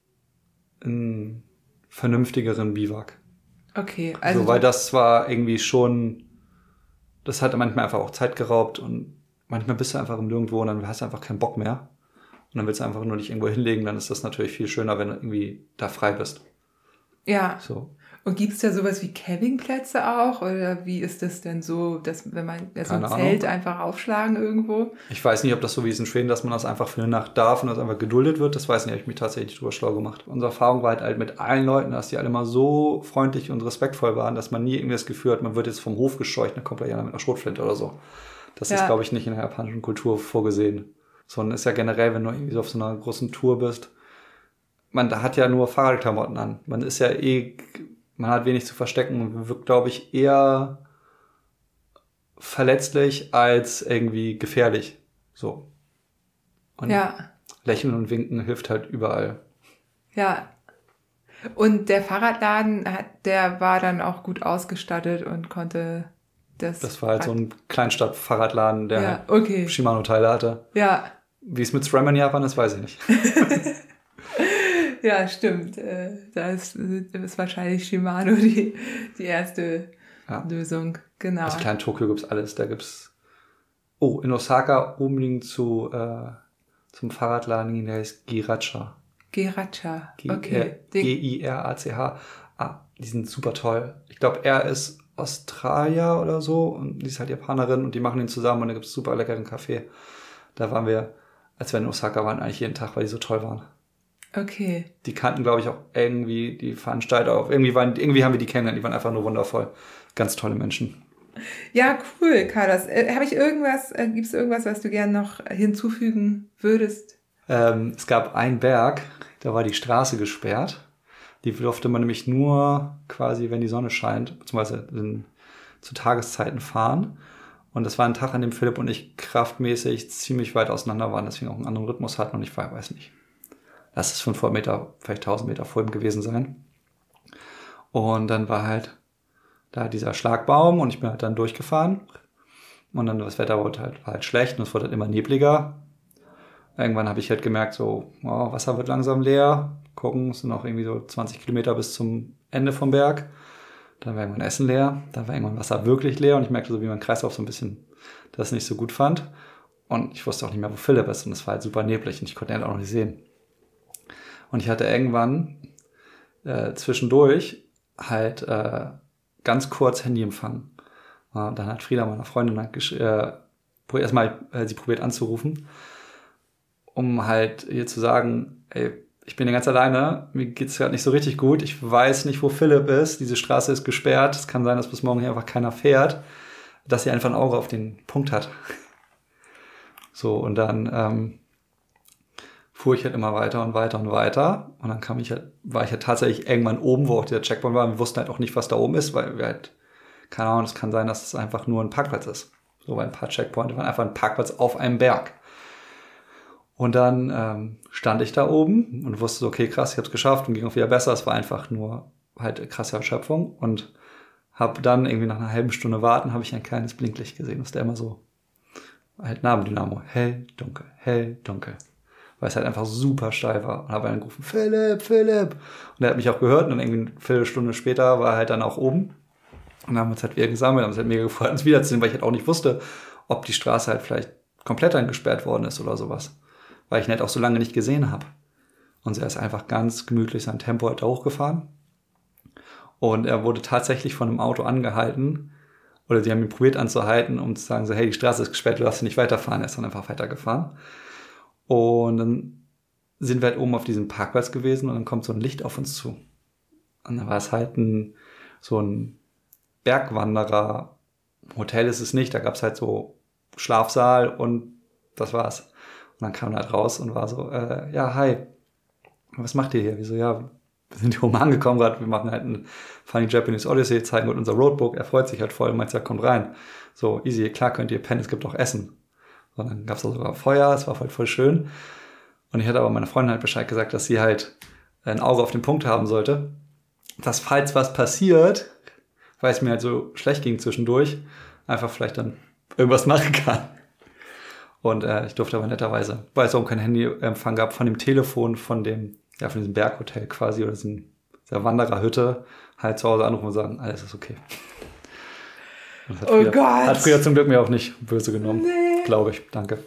einen vernünftigeren Biwak. Okay, also. So, weil das war irgendwie schon, das hat manchmal einfach auch Zeit geraubt und manchmal bist du einfach im Nirgendwo und dann hast du einfach keinen Bock mehr. Und dann willst du einfach nur dich irgendwo hinlegen, dann ist das natürlich viel schöner, wenn du irgendwie da frei bist. Ja. So. Und gibt es da sowas wie Campingplätze auch? Oder wie ist das denn so, dass wenn man so ein Zelt einfach aufschlagen irgendwo? Ich weiß nicht, ob das so wie es in Schweden, dass man das einfach für eine Nacht darf und das einfach geduldet wird. Das weiß ich nicht, habe ich mich tatsächlich drüber schlau gemacht. Unsere Erfahrung war halt, halt mit allen Leuten, dass die alle mal so freundlich und respektvoll waren, dass man nie irgendwie das Gefühl hat, man wird jetzt vom Hof gescheucht, dann kommt da jemand mit einer Schrotflinte oder so. Das ja. ist, glaube ich, nicht in der japanischen Kultur vorgesehen. Sondern ist ja generell, wenn du irgendwie so auf so einer großen Tour bist, man da hat ja nur Fahrradklamotten an. Man ist ja eh, man hat wenig zu verstecken und wirkt, glaube ich, eher verletzlich als irgendwie gefährlich. So. Und ja. Lächeln und Winken hilft halt überall. Ja. Und der Fahrradladen, der war dann auch gut ausgestattet und konnte das... Das war halt so ein Kleinstadt-Fahrradladen, der ja, okay. Shimano-Teile hatte. Ja. Wie es mit SRAM in Japan ist, weiß ich nicht. Ja, stimmt. Da ist, ist wahrscheinlich Shimano die, die erste ja. Lösung. Genau. Also klar, in Tokio gibt's alles. Da gibt's Oh, in Osaka unbedingt zu, äh, zum Fahrradladen gehen, der heißt Giracha. Giracha, G- okay. G I R A C H. Ah, die sind super toll. Ich glaube, er ist Australier oder so und die ist halt Japanerin und die machen den zusammen und da gibt es super leckeren Kaffee. Da waren wir, als wir in Osaka waren, eigentlich jeden Tag, weil die so toll waren. Okay. Die kannten, glaube ich, auch irgendwie die Veranstalter auch. Irgendwie, waren, irgendwie haben wir die kennengelernt, die waren einfach nur wundervoll. Ganz tolle Menschen. Ja, cool, Carlos. Äh, habe ich irgendwas, äh, gibt es irgendwas, was du gerne noch hinzufügen würdest? Ähm, es gab einen Berg, da war die Straße gesperrt. Die durfte man nämlich nur quasi, wenn die Sonne scheint, beziehungsweise in, zu Tageszeiten fahren. Und das war ein Tag, an dem Philipp und ich kraftmäßig ziemlich weit auseinander waren, deswegen auch einen anderen Rhythmus hatten und ich weiß nicht. Lass es fünfhundert Meter, vielleicht tausend Meter vor ihm gewesen sein. Und dann war halt da dieser Schlagbaum und ich bin halt dann durchgefahren. Und dann das Wetter wurde halt, war halt schlecht und es wurde halt immer nebliger. Irgendwann habe ich halt gemerkt, so, oh, Wasser wird langsam leer. Gucken, es sind noch irgendwie so zwanzig Kilometer bis zum Ende vom Berg. Dann war irgendwann Essen leer. Dann war irgendwann Wasser wirklich leer und ich merkte so, wie mein Kreislauf so ein bisschen das nicht so gut fand. Und ich wusste auch nicht mehr, wo Philipp ist und es war halt super neblig und ich konnte ihn halt auch noch nicht sehen. Und ich hatte irgendwann äh, zwischendurch halt äh, ganz kurz Handyempfang. Äh, dann hat Frieda, meine Freundin, halt gesch- äh, erstmal äh, sie probiert anzurufen, um halt ihr zu sagen, ey, ich bin ja ganz alleine, mir geht's gerade nicht so richtig gut, ich weiß nicht, wo Philipp ist, diese Straße ist gesperrt, es kann sein, dass bis morgen hier einfach keiner fährt, dass sie einfach ein Auge auf den Punkt hat. So, und dann ähm, fuhr ich halt immer weiter und weiter und weiter und dann kam ich halt, war ich halt tatsächlich irgendwann oben, wo auch der Checkpoint war und wir wussten halt auch nicht, was da oben ist, weil wir halt, keine Ahnung, es kann sein, dass es einfach nur ein Parkplatz ist. So, weil ein paar Checkpoints waren einfach ein Parkplatz auf einem Berg. Und dann ähm, stand ich da oben und wusste, okay, krass, ich habe es geschafft und ging auch wieder besser. Es war einfach nur halt krasse Erschöpfung und habe dann irgendwie nach einer halben Stunde warten, habe ich ein kleines Blinklicht gesehen. Das ist der immer so halt Nabendynamo, hell, dunkel, hell, dunkel. Weil es halt einfach super steil war. Und habe dann gerufen, Philipp, Philipp. Und er hat mich auch gehört und dann irgendwie eine Viertelstunde später war er halt dann auch oben. Und dann haben wir uns halt wieder gesammelt, haben uns halt mega gefreut, uns wiederzusehen, weil ich halt auch nicht wusste, ob die Straße halt vielleicht komplett eingesperrt worden ist oder sowas. Weil ich ihn halt auch so lange nicht gesehen habe. Und er ist einfach ganz gemütlich sein Tempo halt da hochgefahren. Und er wurde tatsächlich von einem Auto angehalten, oder sie haben ihn probiert anzuhalten, um zu sagen so, hey, die Straße ist gesperrt, du darfst nicht weiterfahren. Er ist dann einfach weitergefahren. Und dann sind wir halt oben auf diesem Parkplatz gewesen und dann kommt so ein Licht auf uns zu. Und dann war es halt ein, so ein Bergwanderer. Hotel ist es nicht, da gab es halt so Schlafsaal und das war's. Und dann kam er halt raus und war so, äh, ja, hi, was macht ihr hier? Wieso, ja, wir sind hier oben angekommen gerade, wir machen halt ein Funny Japanese Odyssey, zeigen uns unser Roadbook, er freut sich halt voll und meint, ja, kommt rein. So, easy, klar könnt ihr pennen, es gibt auch Essen. Und dann gab es auch sogar Feuer, es war halt voll schön. Und ich hatte aber meiner Freundin halt Bescheid gesagt, dass sie halt ein Auge auf den Punkt haben sollte, dass falls was passiert, weil es mir halt so schlecht ging zwischendurch, einfach vielleicht dann irgendwas machen kann. Und äh, ich durfte aber netterweise, weil es auch kein Handyempfang gab, von dem Telefon, von dem, ja, von diesem Berghotel quasi oder diesem, dieser Wandererhütte halt zu Hause anrufen und sagen, alles ist okay. Und hat oh Frieda, Gott. Hat Frieda zum Glück mir auch nicht böse genommen. Nee. Glaube ich. Danke.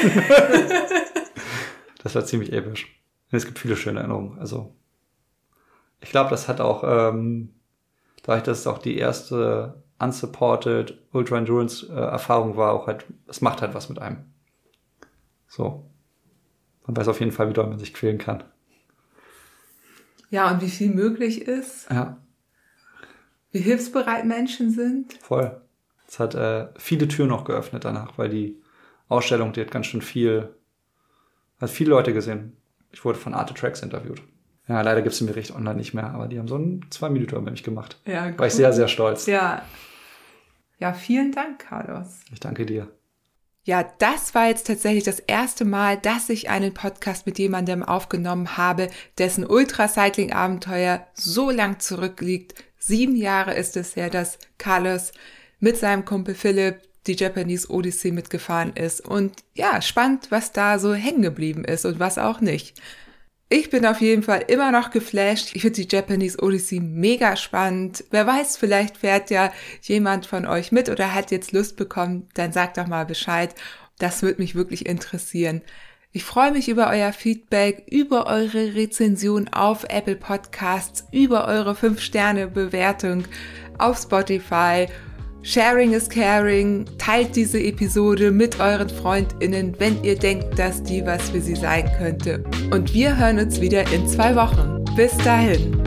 Das war ziemlich episch. Es gibt viele schöne Erinnerungen. Also, ich glaube, das hat auch, ähm, dadurch, dass es auch die erste unsupported Ultra-Endurance-Erfahrung war, auch halt, es macht halt was mit einem. So. Man weiß auf jeden Fall, wie doll man sich quälen kann. Ja, und wie viel möglich ist. Ja. Wie hilfsbereit Menschen sind. Voll. Es hat äh, viele Türen noch geöffnet danach, weil die Ausstellung, die hat ganz schön viel, hat viele Leute gesehen. Ich wurde von Arte Tracks interviewt. Ja, leider gibt es den Bericht online nicht mehr, aber die haben so einen zwei Minuten über mich gemacht. Ja, cool. War ich sehr, sehr stolz. Ja. Ja, vielen Dank, Carlos. Ich danke dir. Ja, das war jetzt tatsächlich das erste Mal, dass ich einen Podcast mit jemandem aufgenommen habe, dessen Ultracycling-Abenteuer so lang zurückliegt. Sieben Jahre ist es her, dass Carlos mit seinem Kumpel Philipp die Japanese Odyssey mitgefahren ist. Und ja, spannend, was da so hängen geblieben ist und was auch nicht. Ich bin auf jeden Fall immer noch geflasht. Ich finde die Japanese Odyssey mega spannend. Wer weiß, vielleicht fährt ja jemand von euch mit oder hat jetzt Lust bekommen, dann sagt doch mal Bescheid. Das würde mich wirklich interessieren. Ich freue mich über euer Feedback, über eure Rezension auf Apple Podcasts, über eure fünf Sterne Bewertung auf Spotify. Sharing is caring. Teilt diese Episode mit euren FreundInnen, wenn ihr denkt, dass die was für sie sein könnte. Und wir hören uns wieder in zwei Wochen. Bis dahin.